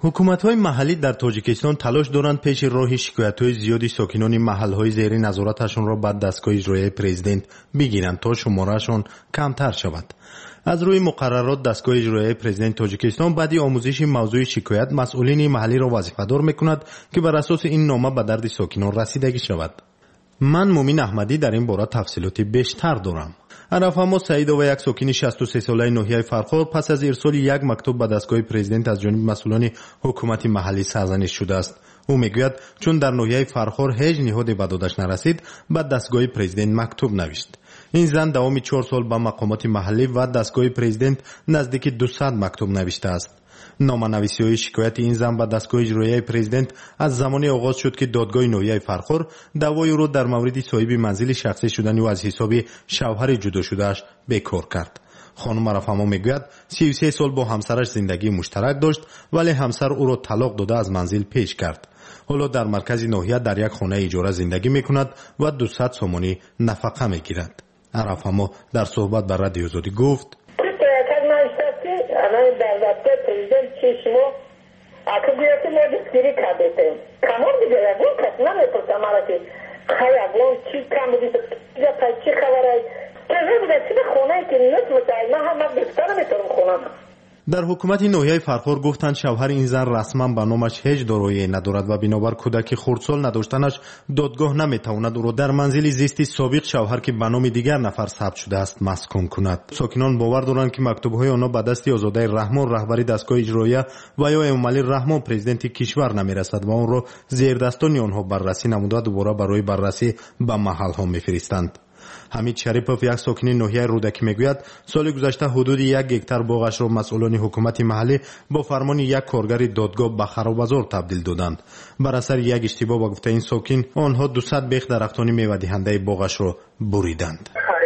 ҳукуматҳои маҳаллӣ дар тоҷикистон талош доранд пеши роҳи шикоятҳои зиёди сокинони маҳаллҳои зери назораташонро ба дастгоҳи иҷроияи президент бигиранд то шумораашон камтар шавад. аз рӯи муқаррарот дастгоҳи иҷроияи президенти тоҷикистон баъди омӯзиши мавзӯи шикоят масъулини маҳаллиро вазифадор мекунад ки бар асоси ин нома ба дарди сокинон расидагӣ шавад. ман мумин аҳмадӣ дар ин бора тафсилоти бештар дорам. арафамо саидова як сокини шасту се солаи ноҳияи фархор пас аз ирсоли як мактуб ба дастгоҳи президент аз ҷониби масъулони ҳукумати маҳаллӣ сарзаниш шудааст. ӯ мегӯяд чун дар ноҳияи фархор ҳеҷ ниҳоде ба додаш нарасид, ба дастгоҳи президент мактуб навишт. ин зан давоми чор сол ба мақомоти маҳаллӣ ва дастгоҳи президент наздики дусад мактуб навиштааст. номанависиҳои шикояти ин зан ба дастгоҳи иҷроияи президент аз замоне оғоз шуд ки додгоҳи ноҳияи фархор давои ӯро дар мавриди соҳиби манзили шахсӣ шудани ӯ аз ҳисоби шавҳари ҷудошудааш бекор кард. хонум арафамо мегӯяд сию се сол бо ҳамсараш зиндагии муштарак дошт, вале ҳамсар ӯро талоқ дода аз манзил пеш кард. ҳоло дар маркази ноҳия дар як хонаи иҷора зиндагӣ мекунад ва дусад сомонӣ нафақа мегирад. арафамо дар суҳбат ба радиои озодӣ гуфт: дар ҳукумати ноҳияи фархор гуфтанд шавҳари ин зан расман ба номаш ҳеҷ дороие надорад ва бинобар кӯдаки хурдсол надоштанаш додгоҳ наметавонад ӯро дар манзили зисти собиқ шавҳар ки ба номи дигар нафар сабт шудааст маскун кунад. сокинон бовар доранд ки мактубҳои онҳо ба дасти озодаи раҳмон раҳбари дастгоҳи иҷроия ва ё эмомалӣ раҳмон президенти кишвар намерасад ва онро зердастони онҳо баррасӣ намуда дубора барои баррасӣ ба маҳалҳо мефиристанд. ҳамид шарипов як сокини ноҳияи рӯдакӣ мегӯяд соли гузашта ҳудуди як гектар боғашро масъулони ҳукумати маҳаллӣ бо фармони як коргари додгоҳ ба харобазор табдил доданд. бар асари як иштибоҳ ба гуфтаи ин сокин онҳо дусад бех дарахтони мевадиҳандаи боғашро буриданд.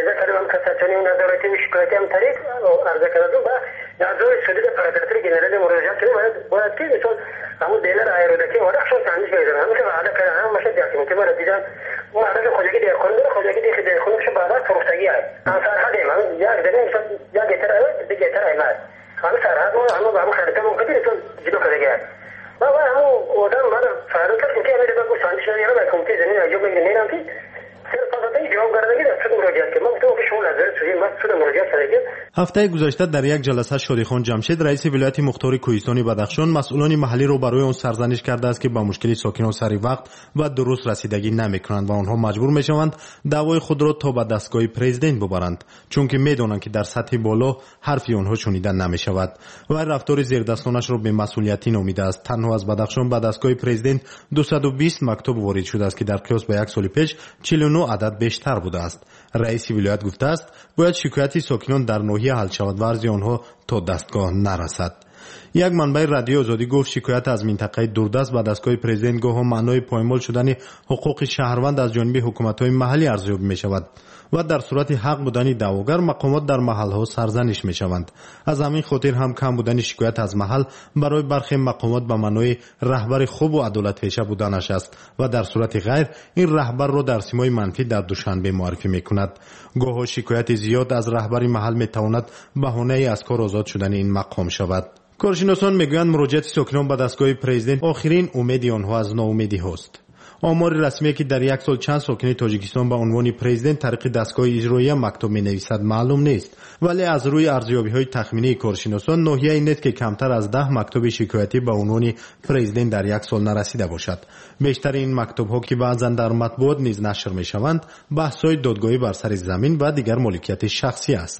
ҳафтаи гузашта дар як ҷаласа шодихон ҷамшед раиси вилояти мухтори кӯҳистони бадахшон масъулони маҳаллиро барои он сарзаниш кардааст ки ба мушкили сокинон сари вақт ва дуруст расидагӣ намекунанд ва онҳо маҷбур мешаванд даъвои худро то ба дастгоҳи президент бубаранд, чунки медонанд ки дар сатҳи боло ҳарфи онҳо шунида намешавад. вай рафтори зердастонашро бемасъулиятӣ номидааст. танҳо аз бадахшон ба дастгоҳи президент дусаду бист мактуб ворид шудааст ки дар қиёс ба як соли пеш чилу нӯ адад бештар будааст. раиси вилоят гуфтааст бояд шикояти сокинон дар ноҳия ҳал шавад ва арзи онҳо то дастгоҳ нарасад. як манбаи радиои озодӣ гуфт шикоят аз минтақаи дурдаст ба дастгоҳи президент гоҳо маънои поймол шудани ҳуқуқи шаҳрванд аз ҷониби ҳукуматҳои маҳаллӣ арзёбӣ мешавад ва дар сурати ҳақ будани даъвогар мақомот дар маҳалҳо сарзаниш мешаванд. аз ҳамин хотир ҳам кам будани шикоят аз маҳал барои бархе мақомот ба маънои раҳбари хубу адолатпеша буданаш аст ва дар сурати ғайр ин раҳбарро дар симои манфӣ дар душанбе муаррифӣ мекунад. гоҳо шикояти зиёд аз раҳбари маҳал метавонад баҳонаи аз кор озод шудани ин мақом шавад. коршиносон мегӯянд муроҷиати сокинон ба дастгоҳи президент охирин умеди онҳо аз ноумедиҳост. омори расмие ки дар як сол чанд сокини тоҷикистон ба унвони президент тариқи дастгоҳи иҷроия мактуб менависад маълум нест, вале аз рӯи арзёбиҳои тахминии коршиносон ноҳияе нест ки камтар аз даҳ мактуби шикоятӣ ба унвони президент дар як сол нарасида бошад. бештари ин мактубҳо ки баъзан дар матбуот низ нашр мешаванд баҳсҳои додгоҳӣ бар сари замин ва дигар моликияти шахсӣ аст.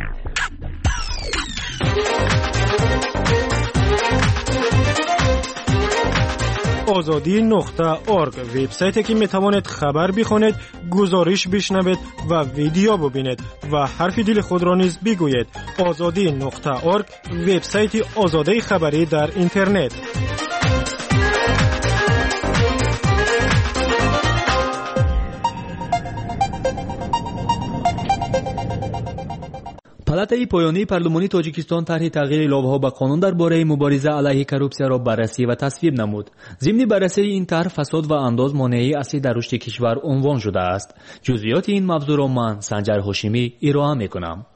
озодӣ нуқта орг вебсайте ки метавонед хабар бихонед, гузориш бишнавед ва видео бубинед ва ҳарфи дили худро низ бигӯед. озодӣ нуқта орг вебсайти озодаи хабарӣ дар интернет. палатаи поёнии парлумонии тоҷикистон тарҳи тағйири иловаҳо ба қонун дар бораи мубориза алайҳи коррупсияро баррасӣ ва тасвиб намуд. зимни баррасии ин тарҳ фасод ва андоз монеаи аслӣ дар рушди кишвар унвон шудааст. ҷузъиёти ин мавзӯъро ман Санҷар Ҳошимӣ ироа мекунам.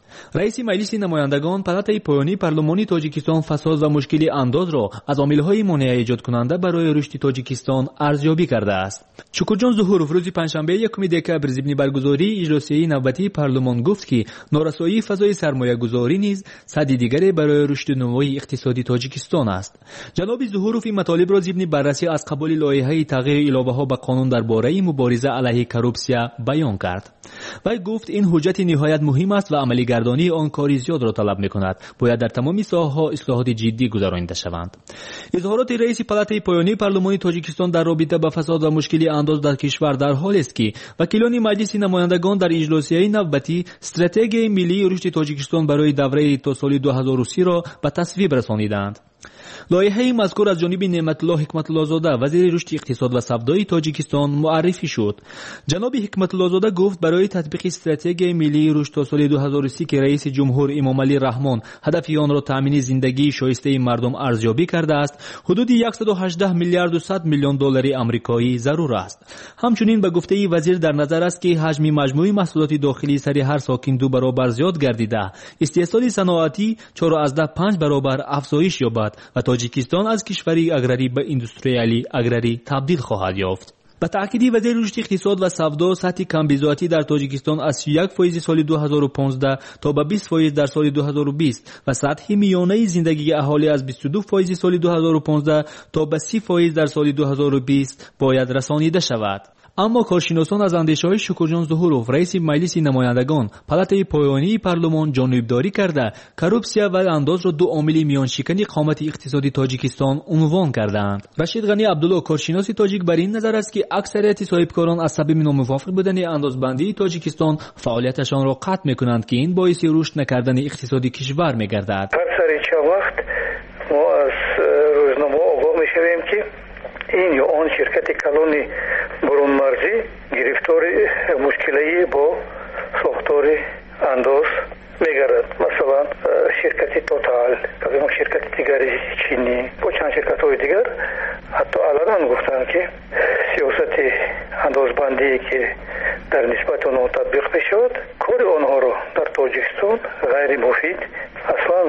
رئیس مجلس نمایندگان پالاتای پایانی پارلمانی تاجیکستان فساد و مشکل انداز را از عامل‌های مانع ایجاد کننده برای رشد تاجیکستان ارزیابی کرده است. شکرجان ظهورov روز پنجشنبه یکم دکبر ضمن برگزاری اجلاسی نوبتی پارلمان گفت که نارسایی فضای سرمایه‌گذاری نیز سد دیگری برای رشد نوای اقتصادی تاجیکستان است. جناب ظهورov این مطالب را ضمن بررسی از قبول لایحه تغییر الابه‌ها به قانون درباره مبارزه علیه کروپسیا بیان کرد. وی گفت این حجت نهایت مهم است و عملی گردانی آن کاری زیاد را طلب می‌کند. باید در تمام ساحه‌ها اصلاحات جدی گذرانیده شوند. اظهارات رئیس پالاتای پایانی پارلمان تاجیکستان در رابطه با فساد و مشکل انداز در کشور در حالی است که وکیلان مجلس نمایندگان در اجلاسی نوبتی استراتژی ملی رشد تاجیکستان برای دوره تا سال دو هزار و سی را به تصویب رسانیدند. لایحه مذکور از جانب نعمت الله حکمت الله زاده وزیر رشد اقتصاد و سودای تاجیکستان معرفی شد. جناب حکمت الله زاده گفت برای تطبیق استراتژی ملی رشد تا سال دو هزار و سی که رئیس جمهور امام علی رحمان هدف آن را تامین زندگی شایسته مردم ارزیابی کرده است، حدود صد و هجده میلیارد و صد میلیون دلار آمریکایی ضرور است. همچنین به گفته وزیر در نظر است که حجم مجموعی محصولات داخلی سری هر ساکن دو برابر زیاد گردیده، استحصال صنعتی چهار از ده پنج برابر افزایش یابد و تاجیکستان از کشوری اگراری به اندستریالی اگراری تبدیل خواهد یافت. به تأکید وزیر رشد اقتصاد و سودا سطح کمبیزاتی در تاجیکستان از سی و یک درصد سال دو هزار و پانزده تا به بیست درصد در سال دو هزار و بیست و سطح میانه زندگی اهالی از بیست و دو درصد سال دو هزار و پانزده تا به سی درصد در سال دو هزار و بیست باید رسانیده شود. اما کارشناسان از اندیشه‌های شکرجان ظهورov رئیس مجلس نمایندگان پالاتای پایانی پارلمان جانبداری کرده کروپسیا و انداز را دو عامل میانشکن قامت اقتصادی تاجیکستان عنوان کردند. رشید غنی عبدالله کارشناس تاجیک بر این نظر است که اکثریت صاحبکاران از سبب ناموافق بودن اندازبندی تاجیکستان فعالیتشان را قطع می‌کنند که این باعث رشد نکردن اقتصادی کشور می‌گردد. هر چند وقت ما از روزنامه آگاه می‌شویم که این یا آن شرکت کلان برون مرزی گرفتار مشکلی با ساختار انداز میگردد. مثلا شرکت توتال، شرکت دیگری چینی با چند شرکت های دیگر حتی علنا گفتند که سیاست اندازبندی که در نسبت آنها تطبیق بشود کار آنها را در تاجیکستان غیر مفید اصلا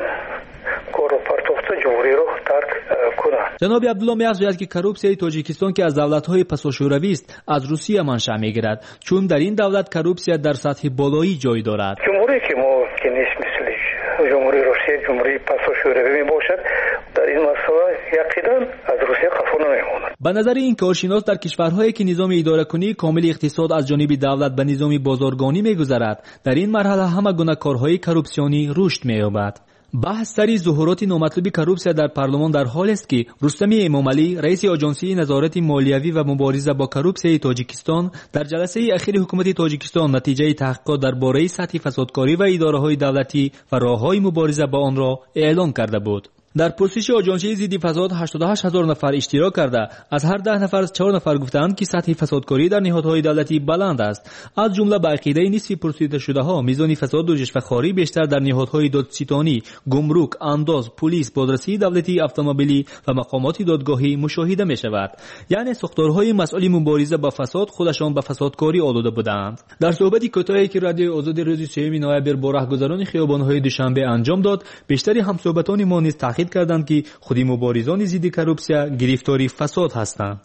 کارو پرتوخت جمهوری رو ترک کنند. جناب عبدالله می‌افزاید که کروپسیای تاجیکستان که از دولت‌های پساشوروی است از روسیه منشأ می‌گیرد، چون در این دولت کروپسیا در سطح بالایی جای دارد. جمهوری که ما که نیست مثل جمهوری روسیه، جمهوری پساشوروی میباشد، در این مسئله یقینا از روسیه خفا نمی‌ماند. به نظر این کارشناس در کشورهایی که نظام اداره کنی کامل اقتصاد از جانب دولت به نظام بازارگانی می‌گذرد، در این مرحله همه گونه کارهای کروپسیونی رشد می‌یابد. بحث سری ظهورات نامطلوب کروپسیا در پارلمان در حال است که رستم امامعلی رئیس آژانسی نظارت مالیوی و مبارزه با کروپسیا تاجیکستان در جلسه اخیر حکومت تاجیکستان نتیجه تحقیقات درباره سطح فسادکاری و اداره‌های دولتی و راه‌های مبارزه با آن را اعلام کرده بود. در پرسش آژانسی ضد فساد هشتاد و هشت هزار نفر اشتراک کرده از هر ده نفر چهار نفر گفتند که سطح فسادکاری در نهادهای دولتی بلند است. از جمله به عقیده نصف پرسیده شده ها میزان فساد و رشوه‌خواری بیشتر در نهادهای دادستانی، گمرک، انداز، پلیس، بازرسی دولتی، اتومبیلی و مقامات دادگاهی مشاهده می شود. یعنی ساختارهای مسئول مبارزه با فساد خودشان به فسادکاری آلوده بودند. در صحبتی کوتاهی که رادیو آزاد روز سوم نوامبر با راهگذران خیابان‌های دوشنبه انجام داد، بیشتری همصحبتان ما نیز تاکید کردند که خودی مبارزان ضد کروپسیا گرفتاری فساد هستند.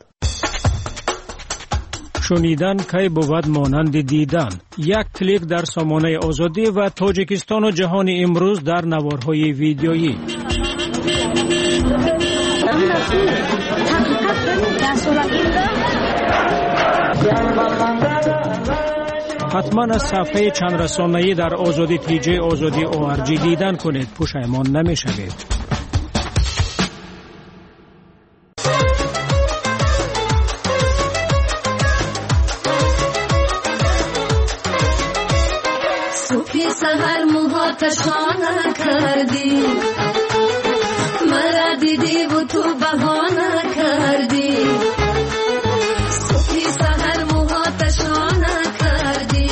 شنیدن کی بود مانند دیدن. یک کلیک در سامانه آزادی و تاجیکستان و جهان امروز در نوارهای ویدیویی. حتما از صفحه چند رسانه‌ای در آزادی تی جی آزادی او آر جی دیدن کنید، پشیمان نمی‌شوید. سحر موهاتشان کردی، مرا دیدی و تو بهانه کردی. صبحی سحر موهاتشان کردی،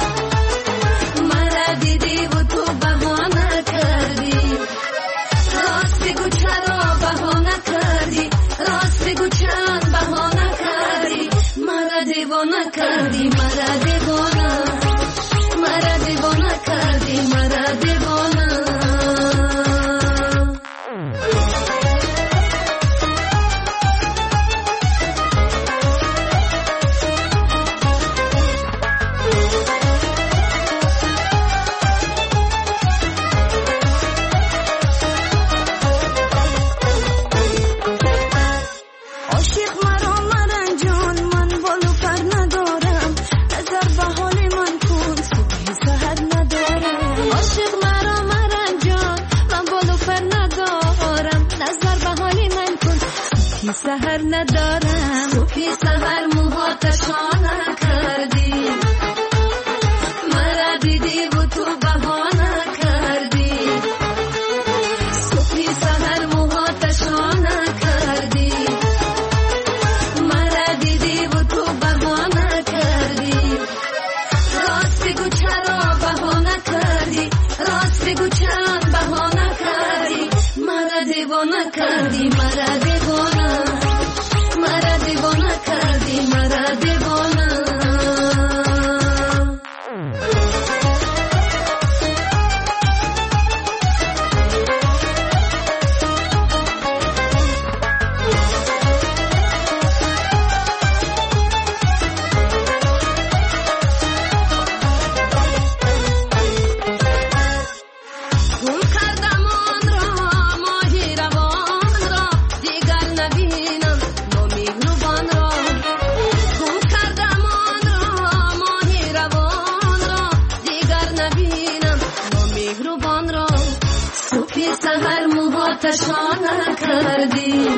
مرا دیدی و تو بهانه کردی. راست بگو چرا بهانه کردی، راست بگو چند بهانه کردی. مرا دیوانه کردی، مرا دیوانه مرا دیوانه کردی، مرا صبحی سحر ندارم صبحی سحر موهاتشانه کردی مرا دیدی و تو بهانه کردی صبحی سحر موهاتشانه کردی مرا دیدی و تو بهانه کردی راست بگو چرا بهانه کردی راست بگو چرا بهانه کردی مرا دیوانه کردی مرا دیوانه مرا دیوانه کردی مرا دیوانه تشانه کردی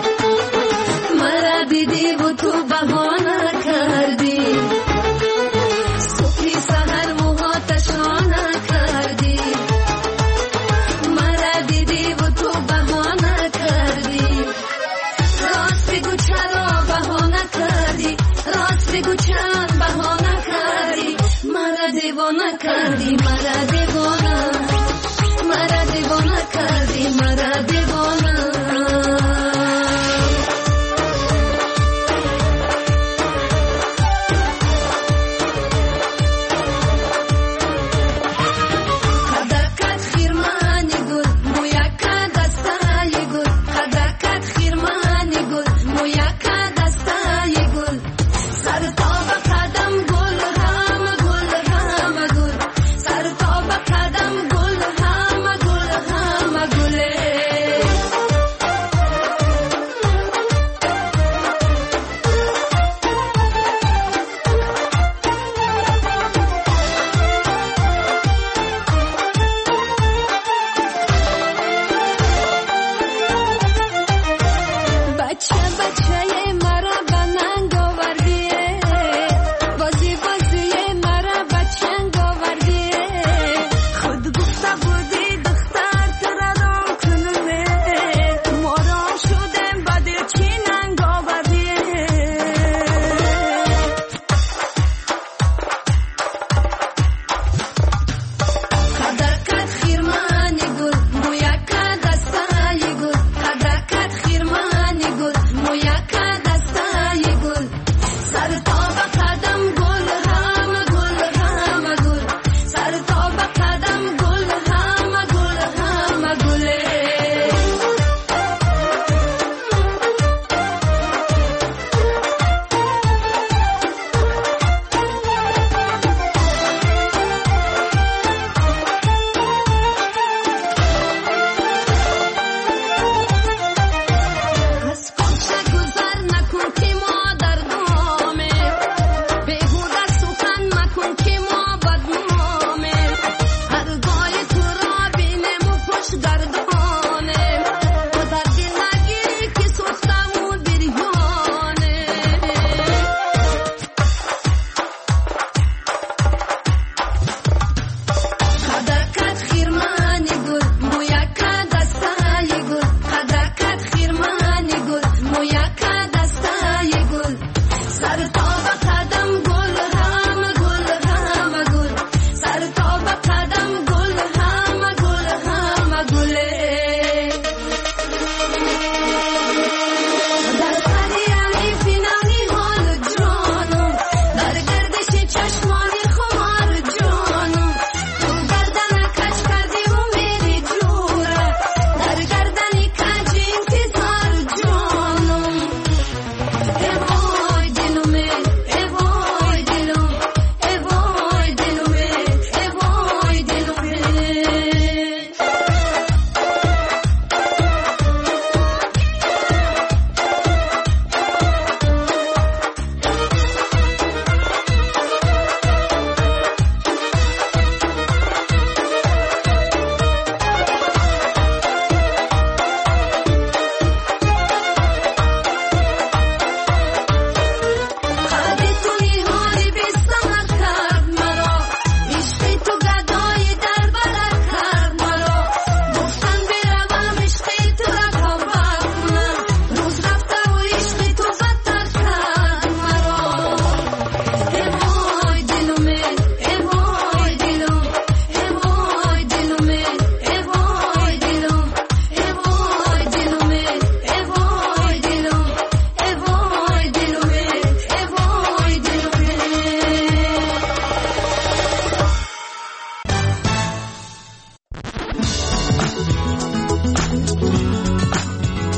مرا دیدی و تو بهانه کردی صبحی سحر موهاتشانه کردی مرا دیدی و تو بهانه کردی راست بگو چرا بهانه کردی راست بگو چرا بهانه کردی مرا دیوانه کردی مرا دیوانه مرا دیوانه کردی مرا دیوانه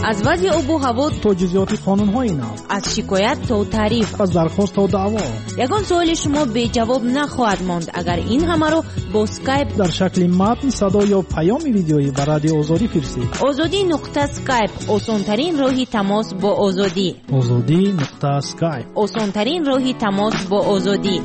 از وضع آب و هوا تا جزئیات قانون‌های نو، از شکایت تا تعریف، از درخواست تا دعوا. یگان سوال شما به جواب نخواهد ماند اگر این همه رو با اسکایپ در شکل متن، صدا یا پیام ویدیویی به رادیو آزادی فرستید. آزادی نقطه اسکایپ، آسان‌ترین راه تماس با آزادی. آزادی نقطه اسکایپ، آسان‌ترین راه تماس با آزادی.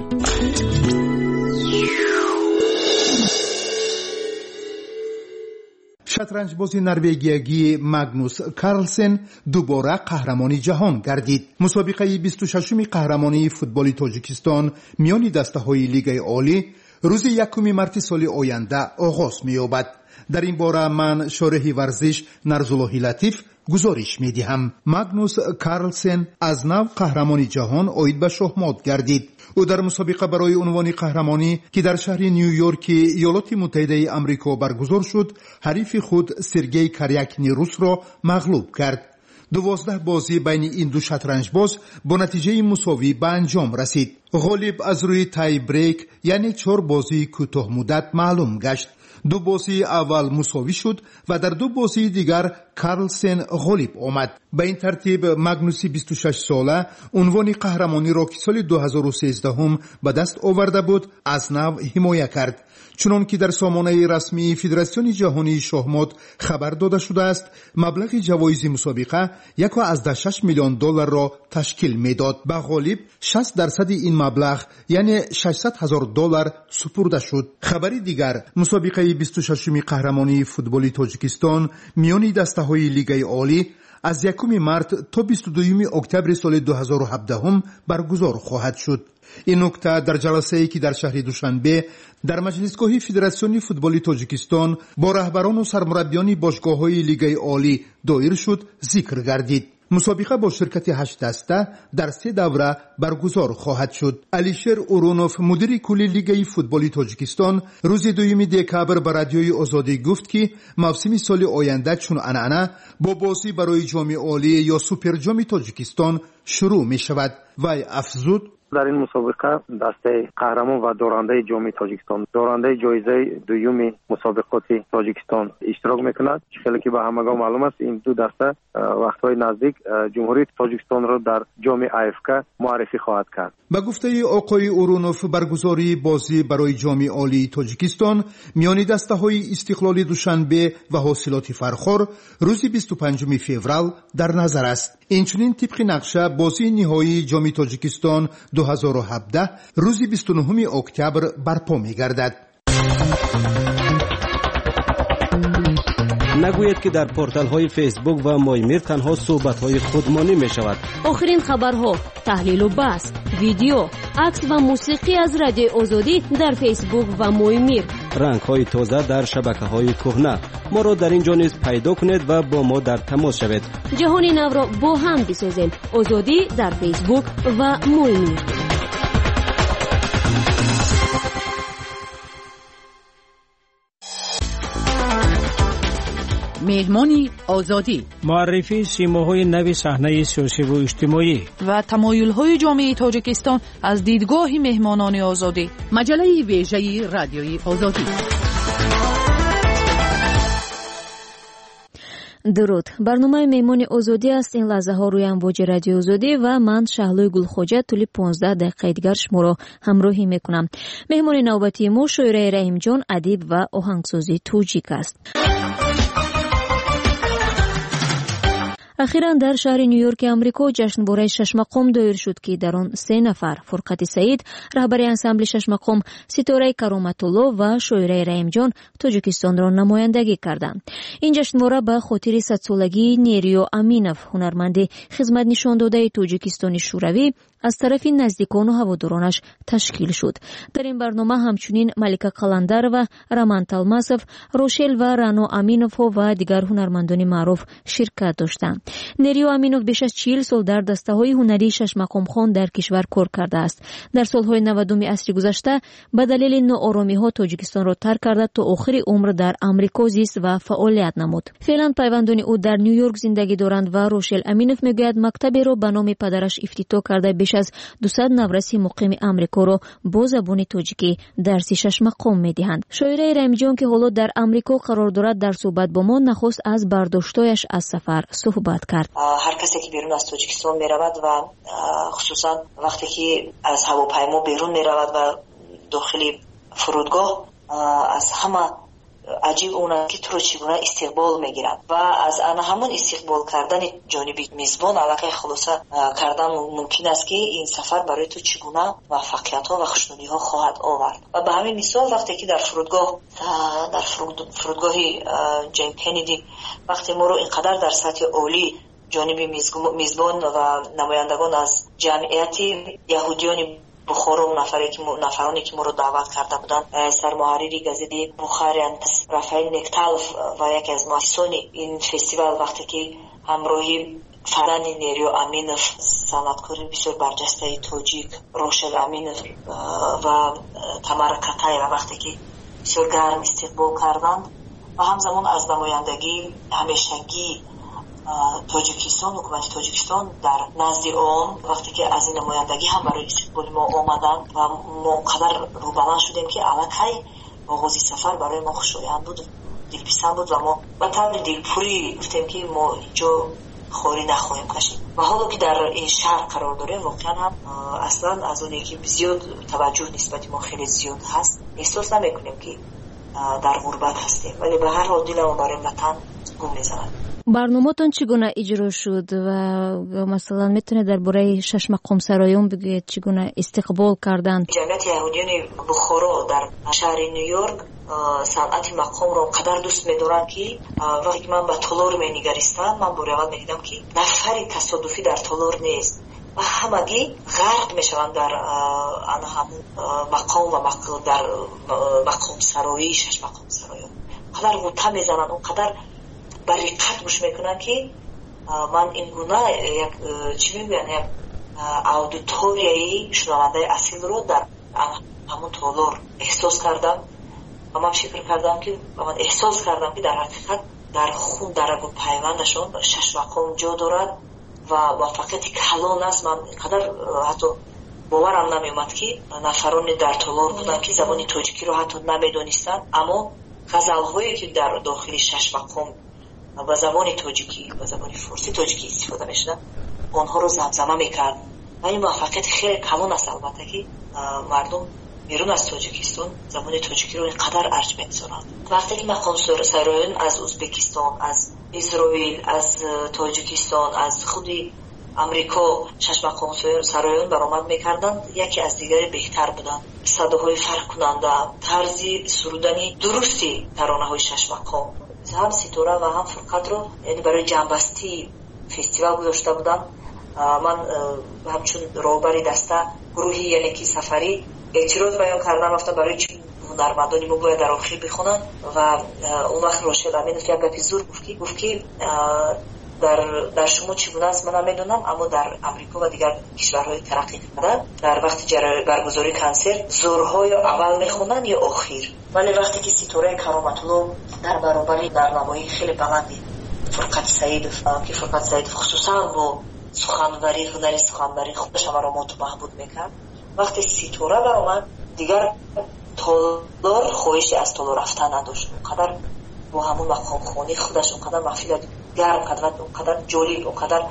شطرنج بازی نروژیایی ماگنوس کارلسن دوباره قهرمان جهان گردید. مسابقه بیست و ششم قهرمانی فوتبال تاجیکستان میان دسته‌های لیگ عالی روز یکم مارس سال آینده آغاز می‌یابد. در این باره من شارح ورزش نرزالله لطیف گزارش می‌دهم. ماگنوس کارلسن از نو قهرمان جهان عاید به شهمات گردید. او در مسابقه برای عنوان قهرمانی که در شهر نیویورک ایالات متحده آمریکا برگزار شد، حریف خود سرگئی کریاکین روس را مغلوب کرد. دوازده بازی بین این دو شطرنج باز با نتیجه مساوی به انجام رسید. غالب از روی تای بریک یعنی چهار بازی کوتاه مدت معلوم گشت. دو بازی اول مساوی شد و در دو بازی دیگر کارلسن غالب آمد. به این ترتیب ماگنوس بیست و شش ساله عنوان قهرمانی را که سال دو هزار و سیزده به دست آورده بود از نو حمایت کرد. چنان که در سامانه رسمی فدراسیون جهانی شахمات خبر داده شده است، مبلغ جوایز مسابقه یک و از شش میلیون دلار را تشکیل میداد. به غالب شصت درصد این مبلغ یعنی ششصد هزار دلار سپرده شد. خبری دیگر، مسابقه بیست و ششم قهرمانی فوتبال تاجیکستان میان دسته‌های لیگ عالی از یکم مارس تا بیست و دوم اکتبر سال دو هزار و هفده برگزار خواهد شد. این نکته در جلسه‌ای که در شهر دوشنبه در مجلسگاه فدراسیون فوتبال تاجیکستان با رهبران و سرمربیان باشگاه‌های لیگ عالی دایر شد ذکر گردید. مسابقه با شرکت هشت دسته در سه دوره برگزار خواهد شد. علیشیر اورونوف مدیر کلی لیگ فوتبال تاجیکستان روز دوم دکبر به رادیوی آزادی گفت که موسم سال آینده چون عنعنه با بازی برای جام عالی یا سوپر جام تاجیکستان شروع می شود. وی افزود: در این مسابقه دسته قهرمان و دارنده جام تاجیکستان، دارنده جایزه دوم مسابقات تاجیکستان اشتراک میکند. خیلی که به همگان معلوم است این دو دسته وقتهای نزدیک جمهوری تاجیکستان را در جام آیفک معرفی خواهد کرد. به گفته آقای اورونوف، برگزاری بازی برای جام عالی تاجیکستان میان دسته‌های استقلال دوشنبه و حاصلات فرخار روز بیست و پنجم فوریه در نظر است. اینچنین طبق نقشه بازی نهایی جام تاجیکستان دو هزار و هفده روز بیست و نهم اکتبر برپا می‌گردد. نگوید که در پورتال های فیسبوک و مایمیر تنها صحبت های خودمانی می شود. آخرین خبرها، تحلیل و بحث، ویدیو، عکس و موسیقی از رادیو آزادی در فیسبوک و مایمیر. رنگ های تازه در شبکه های کهنه. ما را در اینجا نیز پیدا کنید و با ما در تماس شوید. جهان نو را با هم بسازیم. آزادی در فیسبوک و مایمیر. مهمانی آزادی، معرفی سیماهای نو صحنه سیاسی و اجتماعی و تمایل‌های جامعه تاجیکستان از دیدگاه مهمانان آزادی. مجله ویژه رادیوی آزادی. درود. برنامه مهمانی آزادی است. این لحظه ها روی امواج رادیو آزادی و من شهلوی گلخوجه طول پانزده دقیقه دیگر شما را همراهی میکنم. مهمان نوبتی ما شاعره رحیم جان، ادیب و آهنگسازی توجیک است. اخیراً در شهر نیویورک آمریکا جشنواره شش مقام دایر شد که در آن سه نفر، فرقت سعید رهبر انسامبل شش مقام، ستاره کرامت‌الله و شاعره رحیم جان تاجیکستان را نمایندگی کردند. این جشنواره به خاطر صد سالگی نیریو امینوف، هنرمند خدمت نشان داده تاجیکستان شوروی، از طرف نزدیکان و هوادارانش تشکیل شد. در این برنامه همچنین ملیکا قلندر و رامان تالماسов، روشل و رانو امینوف و دیگر هنرمندان معروف شرکت داشتند. нерио аминов беш аз чил сол дар дастаҳои ҳунарии шашмақомхон дар кишвар кор кардааст. дар солҳои навадуми асри гузашта ба далели нооромиҳо тоҷикистонро тарк карда то охири умр дар амрико зист ва фаъолият намуд. феълан пайвандони ӯ дар ню-йорк зиндагӣ доранд ва рошел аминов мегӯяд мактаберо ба номи падараш ифтитоҳ карда беш аз дусад навраси муқими амрикоро бо забони тоҷикӣ дарси шашмақом медиҳанд. шоираи рамиҷон ки ҳоло дар амрико қарор дорад дар суҳбат бо мо нахост аз бардоштояш аз сафар суҳбат кард. ҳар касе ки берун аз тоҷикистон меравад ва хусусан вақте ки аз ҳавопаймо берун меравад ва дохили фурудгоҳ аз ҳама аҷиб он аст ки туро чӣ гуна истиқбол мегирад ва аз ана ҳамон истиқбол кардани ҷониби мизбон аллакай хулоса кардан мумкин аст ки ин сафар барои ту чӣ гуна муваффақиятҳо ва хушнудиҳо хоҳад овард. ва ба ҳамин мисол вақте ки дар фурудгоҳ дар фурудгоҳи ҷейн кеннеди вақте моро инқадар дар сатҳи олӣ ҷониби мизбон ва намояндагон аз ҷамъияти яҳудиёни бухоро нафароне ки моро даъват карда буданд, сармуҳаррири газети Бухариан Рафаил Некталов ва яке аз муассисони ин фестивал вақте ки ҳамроҳи фарзанди нерио аминов, санъаткори бисёр барҷастаи тоҷик рошел аминов ва Тамара Катаева вақте ки бисёр гарм истиқбол карданд ва ҳамзамон аз намояндагӣ ҳамешагӣ Тоҷикистон, ҳукумати Тоҷикистон дар назди он вақте ки аз ин намояндагӣ ҳам барои истиқболи мо омаданд ва мо қадар рӯбаланд шудем ки аллакай оғози сафар барои мо хушоянд буд, дилписанд буд ва мо ба таври дилпурӣ гуфтем ки мо инҷо хорӣ нахоҳем кашид. ва ҳоло ки дар ин шаҳр қарор дорем воқеан ҳам аслан аз оне ки зиёд таваҷҷӯҳ нисбати мо хеле зиёд ҳаст, эҳсос намекунем ки дар ғурбат ҳастем, вале ба ҳар ҳол диламон барои ватан гум мезанад. барномаатон чӣ гуна иҷро шуд ва масалан метавонед дар бораи шашмақомсароён бигӯед чӣ гуна истиқбол карданд? ҷамъияти яҳудиёни Бухоро дар шаҳри Ню-Йорк санъати мақомро қадар дӯст медоранд ки вақте ки ман ба толор менигаристам, ман бори аввал медидам ки нафари тасодуфӣ дар толор нест ва ҳамагӣ ғарқ мешаванд дар ана ҳамун мақом ва дар мақомсароӣ, шашмақомсароён қадар ғута мезананд, он қадар ба риққат гӯш мекунанд ки ман ин гуна як чӣ мегӯянд як аудиторияи шунавандаи асилро дар ҳамун толор эҳсос кардам ва ман фикр кардам ки ман эҳсос кардам ки дар ҳақиқат дар хун дар рагу пайвандашон шашмақом ҷо дорад ва муваффақияти калон аст. ман инқадар ҳатто боварам намеомад ки нафароне дар толор буданд ки забони тоҷикиро ҳатто намедонистанд, аммо ғазалҳое ки дар дохили шашмақом ба забони тоҷикӣ ба забони форси тоҷикӣ истифода мешуданд, онҳоро замзама мекард. ва ин муваффақияти хеле калон аст албатта ки мардум берун аз Тоҷикистон забони тоҷикиро инқадар арҷ мегузоранд. вақте ки мақомсароён аз Узбекистон, аз Изроил, аз Тоҷикистон, аз худи амрико шашмақомсароён баромад мекарданд, яке аз дигаре беҳтар буданд. садоҳои фарқкунанда, тарзи сурудани дурусти таронаҳои шашмақом, ҳам ситора ва ҳам фурқатро яъне барои ҷамъбастии фестивал гузошта буданд. ман ҳамчун роҳбари даста гурӯҳи яъне ки сафарӣ эътироз баён кардам, гуфтам барои чӣ ҳунармандони мо бояд дар охир бихонанд ва он вақт Рошел Аминов як гапи зур гуфт ки дар дар шумо чӣ гуна аст ман намедонам, аммо дар амрико ва дигар кишварҳои тараққӣ карда дар вақти баргузории консерт зурҳо ё аввал мехонанд ё охир, вале вақте ки ситораи Кароматулло дар баробари барномаи хеле баланди Фурқат Саидов ки Фурқат Саидов хусусан бо суханварӣ ҳунари суханварӣ худаш ҳамаро моту маҳбуб мекард, вақте ситора баромад дигар толор хоҳиши аз толор рафтан надошт. онқадар бо ҳамун мақомхонӣ худаш онқадар маҳфилат гарм кард ва онқадар ҷолиб, онқадар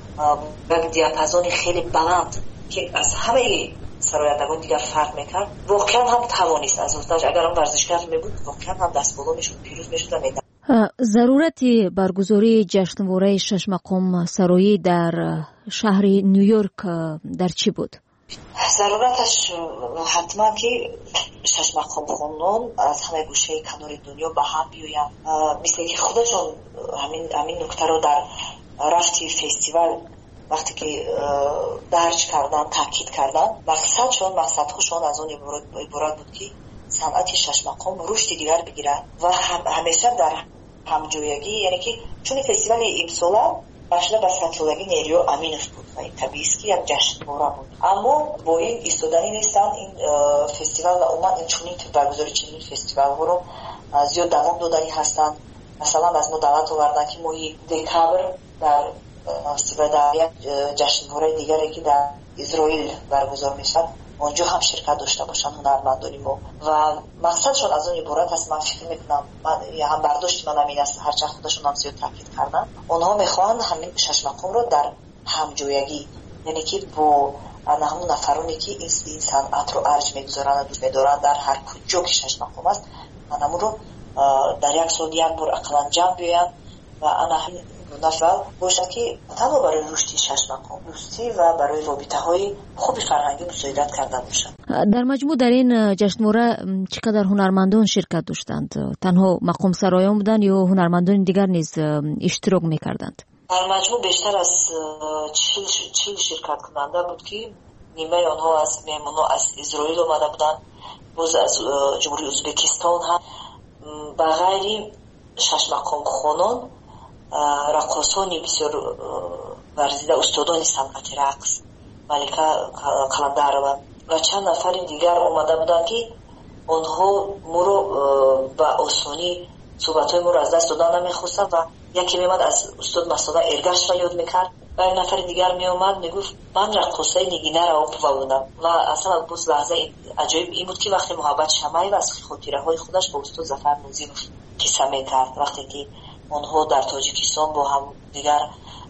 як диапазони хеле баланд ки аз ҳамаи сарояндагон дигар фарқ мекард. воқеан ҳам тавонист аз ӯташ агар он варзишгар мебуд воқеан ҳам дастболо мешуд, пирӯз мешуд ва меда. зарурати баргузории ҷашнвораи шашмақомсароӣ дар шаҳри Ню-Йорк дар чӣ буд? зарураташ ҳатман ки шашмақомхонон аз ҳамаи гӯшаи канори дунё ба ҳам биёянд, мисли ки худашон ҳамин нуктаро дар рафти фестивал вақте ки дарҷ карданд, таъкид карданд, мақсадшон мақсадҳошон аз он иборат буд ки санъати шашмақом рушди дигар бигирад ва ҳамеша дар ҳамҷоягӣ, яъне ки чуни фестивали имсола башида ба садсолаги Нериё Аминов буд ва ин табиӣ ки як ҷашнвора буд. Аммо бо ин истодани нестан ин фестивал умад инчунин баргузори чунин фестивалҳоро зиёд давом додани ҳастанд. Масалан аз мо давлат овардан ки моҳи декабр дар дар як ҷашнвораи дигаре ки дар Изроил баргузор мешавад онҷо ҳам ширкат дошта бошанд ҳунармандони мо ва мақсадшон аз он иборат аст. Ман фикр мекунам ҳам бардошти ман ҳамин аст, ҳарчанд худашон ҳам зиёд таъкид карданд, онҳо мехоҳанд ҳамин шашмақомро дар ҳамҷоягӣ, яъне ки бо ҳамун нафароне ки ин санъатро арҷ мегузоранд дӯст медоранд дар ҳар куҷо ки шашмақом аст, анамуро дар як сол як бор ақаллан ҷамъ биёянд ва ана ҳамин нафал бошад ки танҳо барои рушди шашмақом дӯстӣ ва барои робитаҳои хуби фарҳангӣ мусоидат карда бошад. дар маҷмӯъ дар ин ҷашнвора чӣ қадар ҳунармандон ширкат доштанд? Танҳо мақомсароён буданд ё ҳунармандони дигар низ иштирок мекарданд? дар маҷмӯъ бештар аз чил ширкат кунанда буд ки нимаи онҳо аз меҳмонҳо аз Изроил омада буданд, боз аз ҷумҳурии Ӯзбекистон ҳам ба ғайри шашмақомхонон рақосони бисёр варзида, устодони санъати рақс Малика Каландарова ва чанд нафари дигар омада буданд ки онҳо моро ба осонӣ суҳбатҳои моро аз даст додан намехостанд ва яке меомад аз устод масола Эргашва ёд мекард ва як нафари дигар меомад мегуфт ман рақосаи нигинаро опова будам ва асlan боз лаҳзаи аҷоиб ин буд ки вақте Муҳаббат Шамаева аз хотираҳои худаш ба устод Зафар Нозимов қисса мекард, вақте ки онҳо дар Тоҷикистон бо ҳам дигар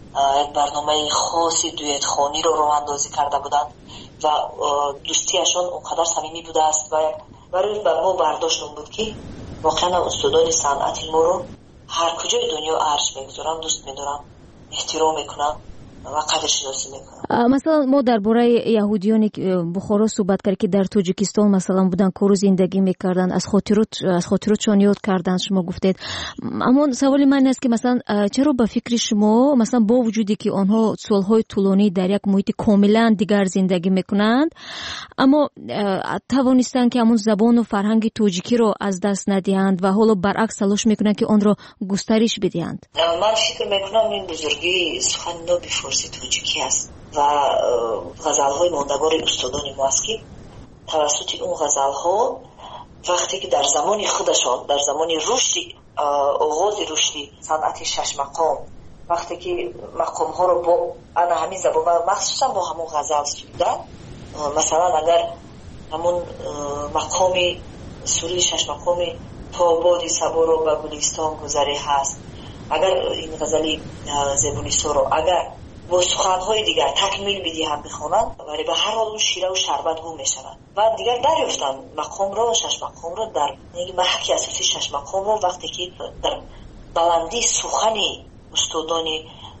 як барномаи хоси дуэтхониро роҳандозӣ карда буданд ва дӯстиашон он қадар самимӣ будааст ва барои ба мо бардошт он буд ки воқеан устодони санъати моро ҳар куҷои дунё арҷ мегузорам, дӯст медорам, эҳтиром мекунам ва қадршиносӣ мекунам. Масалан мо дар бораи яҳудиёни Бухоро суҳбат кардем ки дар Тоҷикистон масалан будан кору зиндагӣ мекарданд, аз хотирот аз хотиротшон ёд карданд, шумо гуфтед. Аммо саволи ман аст ки масалан чаро ба фикри шумо масалан бо вуҷуде ки онҳо солҳои тӯлонӣ дар як муҳити комилан дигар зиндагӣ мекунанд, аммо тавонистанд ки ҳамун забону фарҳанги тоҷикиро аз даст надиҳанд ва ҳоло баръакс талош мекунанд ки онро густариш бидиҳанд? Ман фикр мекунам ин бузургии сухани ноби форси тоҷикӣ аст ва ғазалҳои мондагори устодони мо аст ки тавассути он ғазалҳо вақте ки дар замони худашон дар замони рушди оғози рушди санъати шашмақом вақте ки мақомҳоро бо ана ҳамин забон махсусан бо ҳамон ғазал сӯданд, масалан агар ҳамун мақоми сури шашмақоми то боди саборо ба гулистон гузаре ҳаст, агар ин ғазали зебунисоро агар бо суханҳои дигар такмил бидиҳанд бихонанд, вале ба ҳар ҳол шираву шарбат гум мешавад ва дигар дарёфтанд мақомро шашмақомро дар маҳки асосии шашмақомро вақте ки дар баландии сухани устодони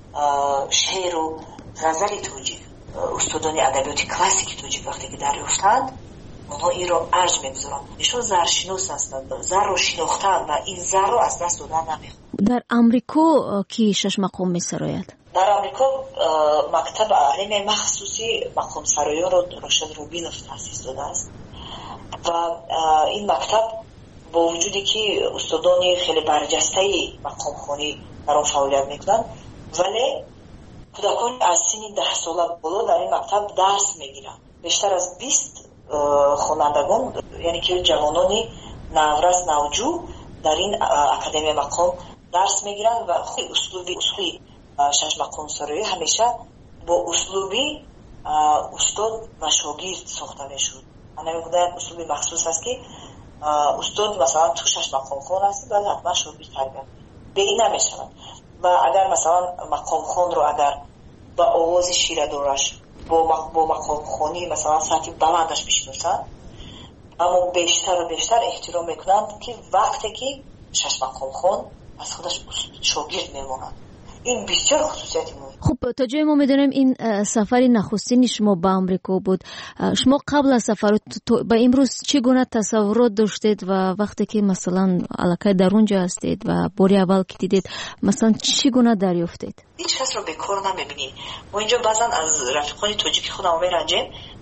шеъру ғазали тоҷик, устодони адабиёти классики тоҷик вақте ки дарёфтанд, онҳо инро арҷ мегузоранд. Ишон заршинос ҳастанд, зарро шинохтаанд ва ин зарро аз даст додан намехоҳанд. дар амрико ки шашмақом месарояд? дар амрико мактаб алими махсуси мақомсароёнро Рошен Рубинов таъсис додааст ва ин мактаб бо вуҷуде ки устодони хеле барҷастаи мақомхонӣ дар он фаъолият мекунанд, вале кӯдакони аз синни даҳ сола боло дар ин мактаб дарс мегиранд. бештар аз бист хонандагон, яъне ки ҷавонони наврас навҷӯ дар ин академияи мақом дарс мегиранд ва услуби услуби шашмақомсароӣ ҳамеша бо услуби устод ва шогирд сохта мешуд. Анамегӯда як услуби махсус аст ки устод масалан ту шашмақомхон ҳасти, баъд ҳатман шогирд тарбият бе ин намешавад. ва агар масалан мақомхонро агар ба овози ширадораш бо мақомхонӣ масалан сатҳи баландаш бишиносанд, аммо бештару бештар эҳтиром мекунанд ки вақте ки шашмақомхон аз худаш шогирд мемонад. ин бисёр хусусияти муҳим. Хуб, то ҷое мо медонем ин сафари нахустини шумо ба Амрико буд. Шумо қабл аз сафар ба имрӯз чӣ гуна тасаввурот доштед ва вақте ки масалан аллакай дар он ҷо ҳастед ва бори аввал ки дидед масалан чӣ гуна дарёфтед? ҳеҷ касро бекор намебинем. мо инҷо баъзан аз рафиқони тоҷики худам меранҷем,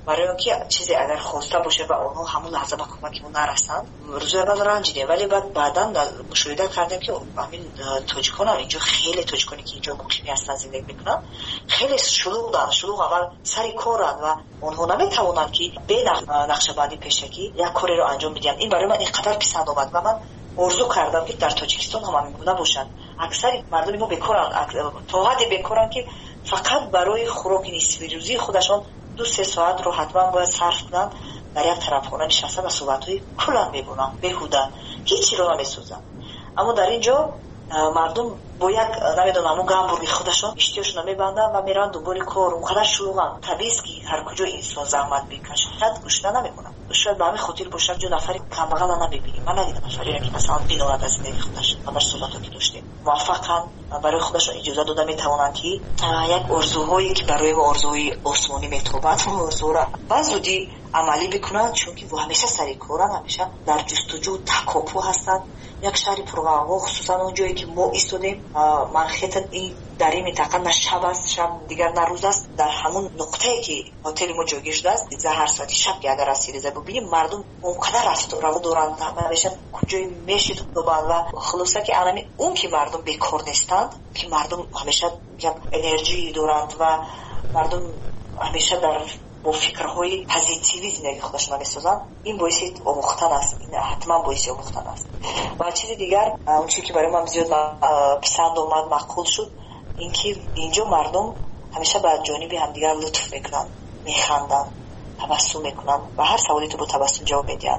برای اینکه چیزی اگر خواسته باشه و اونها همون لحظه به کمکمون نرسن روزی اول رنجیده، ولی بعد بعدا مشاهده کردیم که همین تاجیکان هم اینجا خیلی تاجیکانی که اینجا مقیمی هستن زندگی میکنن خیلی شلوغن، شلوغ اول سری کارن و اونها نمیتونن که به نقشه‌بندی پیشکی یک کاری رو انجام بدن. این برای من اینقدر پسند اومد و من آرزو کردم که در تاجیکستان هم همین گونه باشن. اکثر مردم ما بیکارن، تا حدی بیکارن که فقط برای خوراک نصف روزی خودشون دو سه ساعت رو حتما باید صرف کنن در یک طرفخانه نشستن و صحبت‌های کلا می‌کنن، بیهوده، هیچی رو نمی‌سوزن. اما در اینجا مردم با یک نمیدونم اون گامبورگی خودشون اشتیاشون میبندن و میرن دوباره کار. اونقدر شلوغن، طبیعی است که هر کجا انسان زحمت میکشه شاید گوشته نمیکنن. شاید به همین خاطر باشه جو نفری کمبغل نمیبینیم. من ندیدم نفری را که مثلا بینالت از زندگی خودش همش صحبتو که داشتیم موفقن برای خودشون اجازه داده میتوانن که یک آرزوهایی که برای ما آرزوی آسمانی میتوبت اون آرزو را بزودی عملی بکنن، چون که و همیشه سری کارن، همیشه در جستجو تکاپو هستن. یک شهری پرغوغا، خصوصا اون جایی که ما ایستادیم، من خیلی این در این منطقه نه شب است شب دیگر نه روز است، در همون نقطه‌ای که هتل ما جایگیر شده است در هر ساعتی شب که اگر رسیده ببینیم مردم اونقدر رفت و رو دوران همیشه کجای میشید دوباره و خلاصه که الان اون که مردم بیکار نیستند، که مردم همیشه یک انرژی دارند و مردم همیشه در با فکرهای پوزیتیوی زندگی خودشون می‌سازن، این باعث آموختن است. این حتما باعث آموختن است. و چیز دیگر اون چیزی که برای من زیاد پسند اومد معقول شد اینکه اینجا مردم همیشه به جانب همدیگر لطف میکنن، میخندن، تبسم میکنن و هر سوالی تو با تبسم جواب میدن،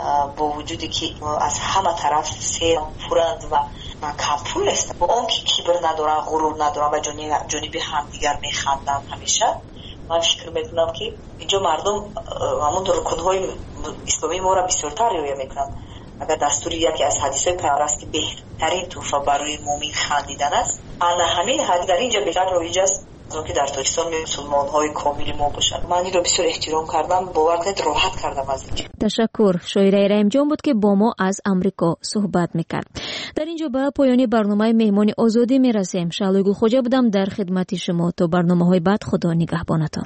با وجودی که از همه طرف سیر پرند و کم پول است، با اون که کبر ندارن، غرور ندارن و جانب همدیگر میخندن. همیشه من فکر میکنم که اینجا مردم همون رکنهای اسلامی ما را بسیارتر رعایت میکنن. اگر دستور یکی از حدیث پیامبر است که بهترین تحفه برای مؤمن خندیدن است، انا همین حدیث در اینجا بهتر رایج است از که در تاجیکستان مسلمان‌های کامل ما باشند. من این را بسیار احترام کردم، باور کنید راحت کردم از اینجا. تشکر. شاعره رحیم جان بود که با ما از امریکا صحبت میکرد. در اینجا به پایان برنامه مهمان آزادی میرسیم. شعله گل خوجا بودم در خدمت شما. تا برنامه‌های بعد خدا نگهبانتان.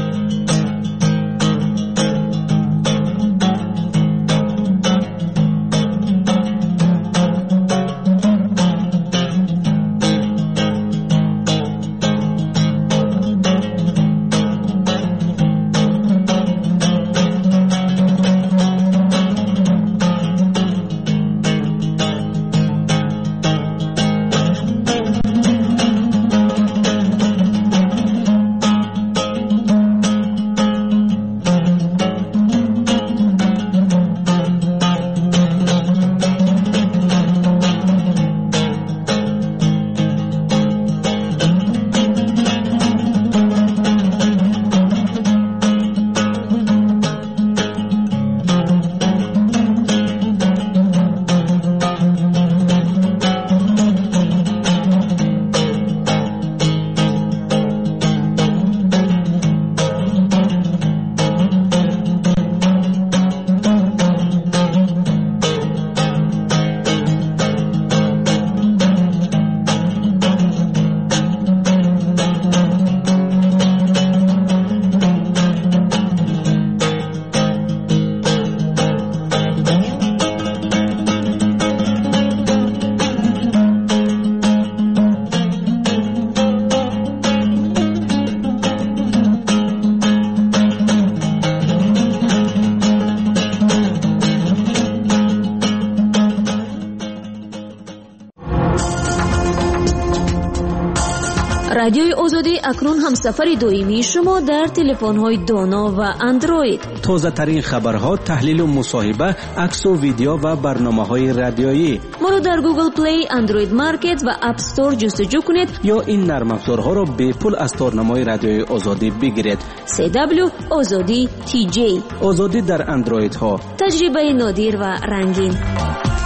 رادیوی آزادی اکنون هم سفر دائمی شما در تلفن‌های دانا و اندروید. تازه ترین خبرها، تحلیل و مصاحبه، عکس و ویدیو و برنامه‌های رادیویی. ما رو در گوگل پلی، اندروید مارکت و اپ استور جستجو کنید یا این نرم افزارها را به پول از تارنمای رادیوی آزادی بگیرید. سی دبلیو آزادی تی جی. آزادی در اندروید ها. تجربه نادر و رنگین.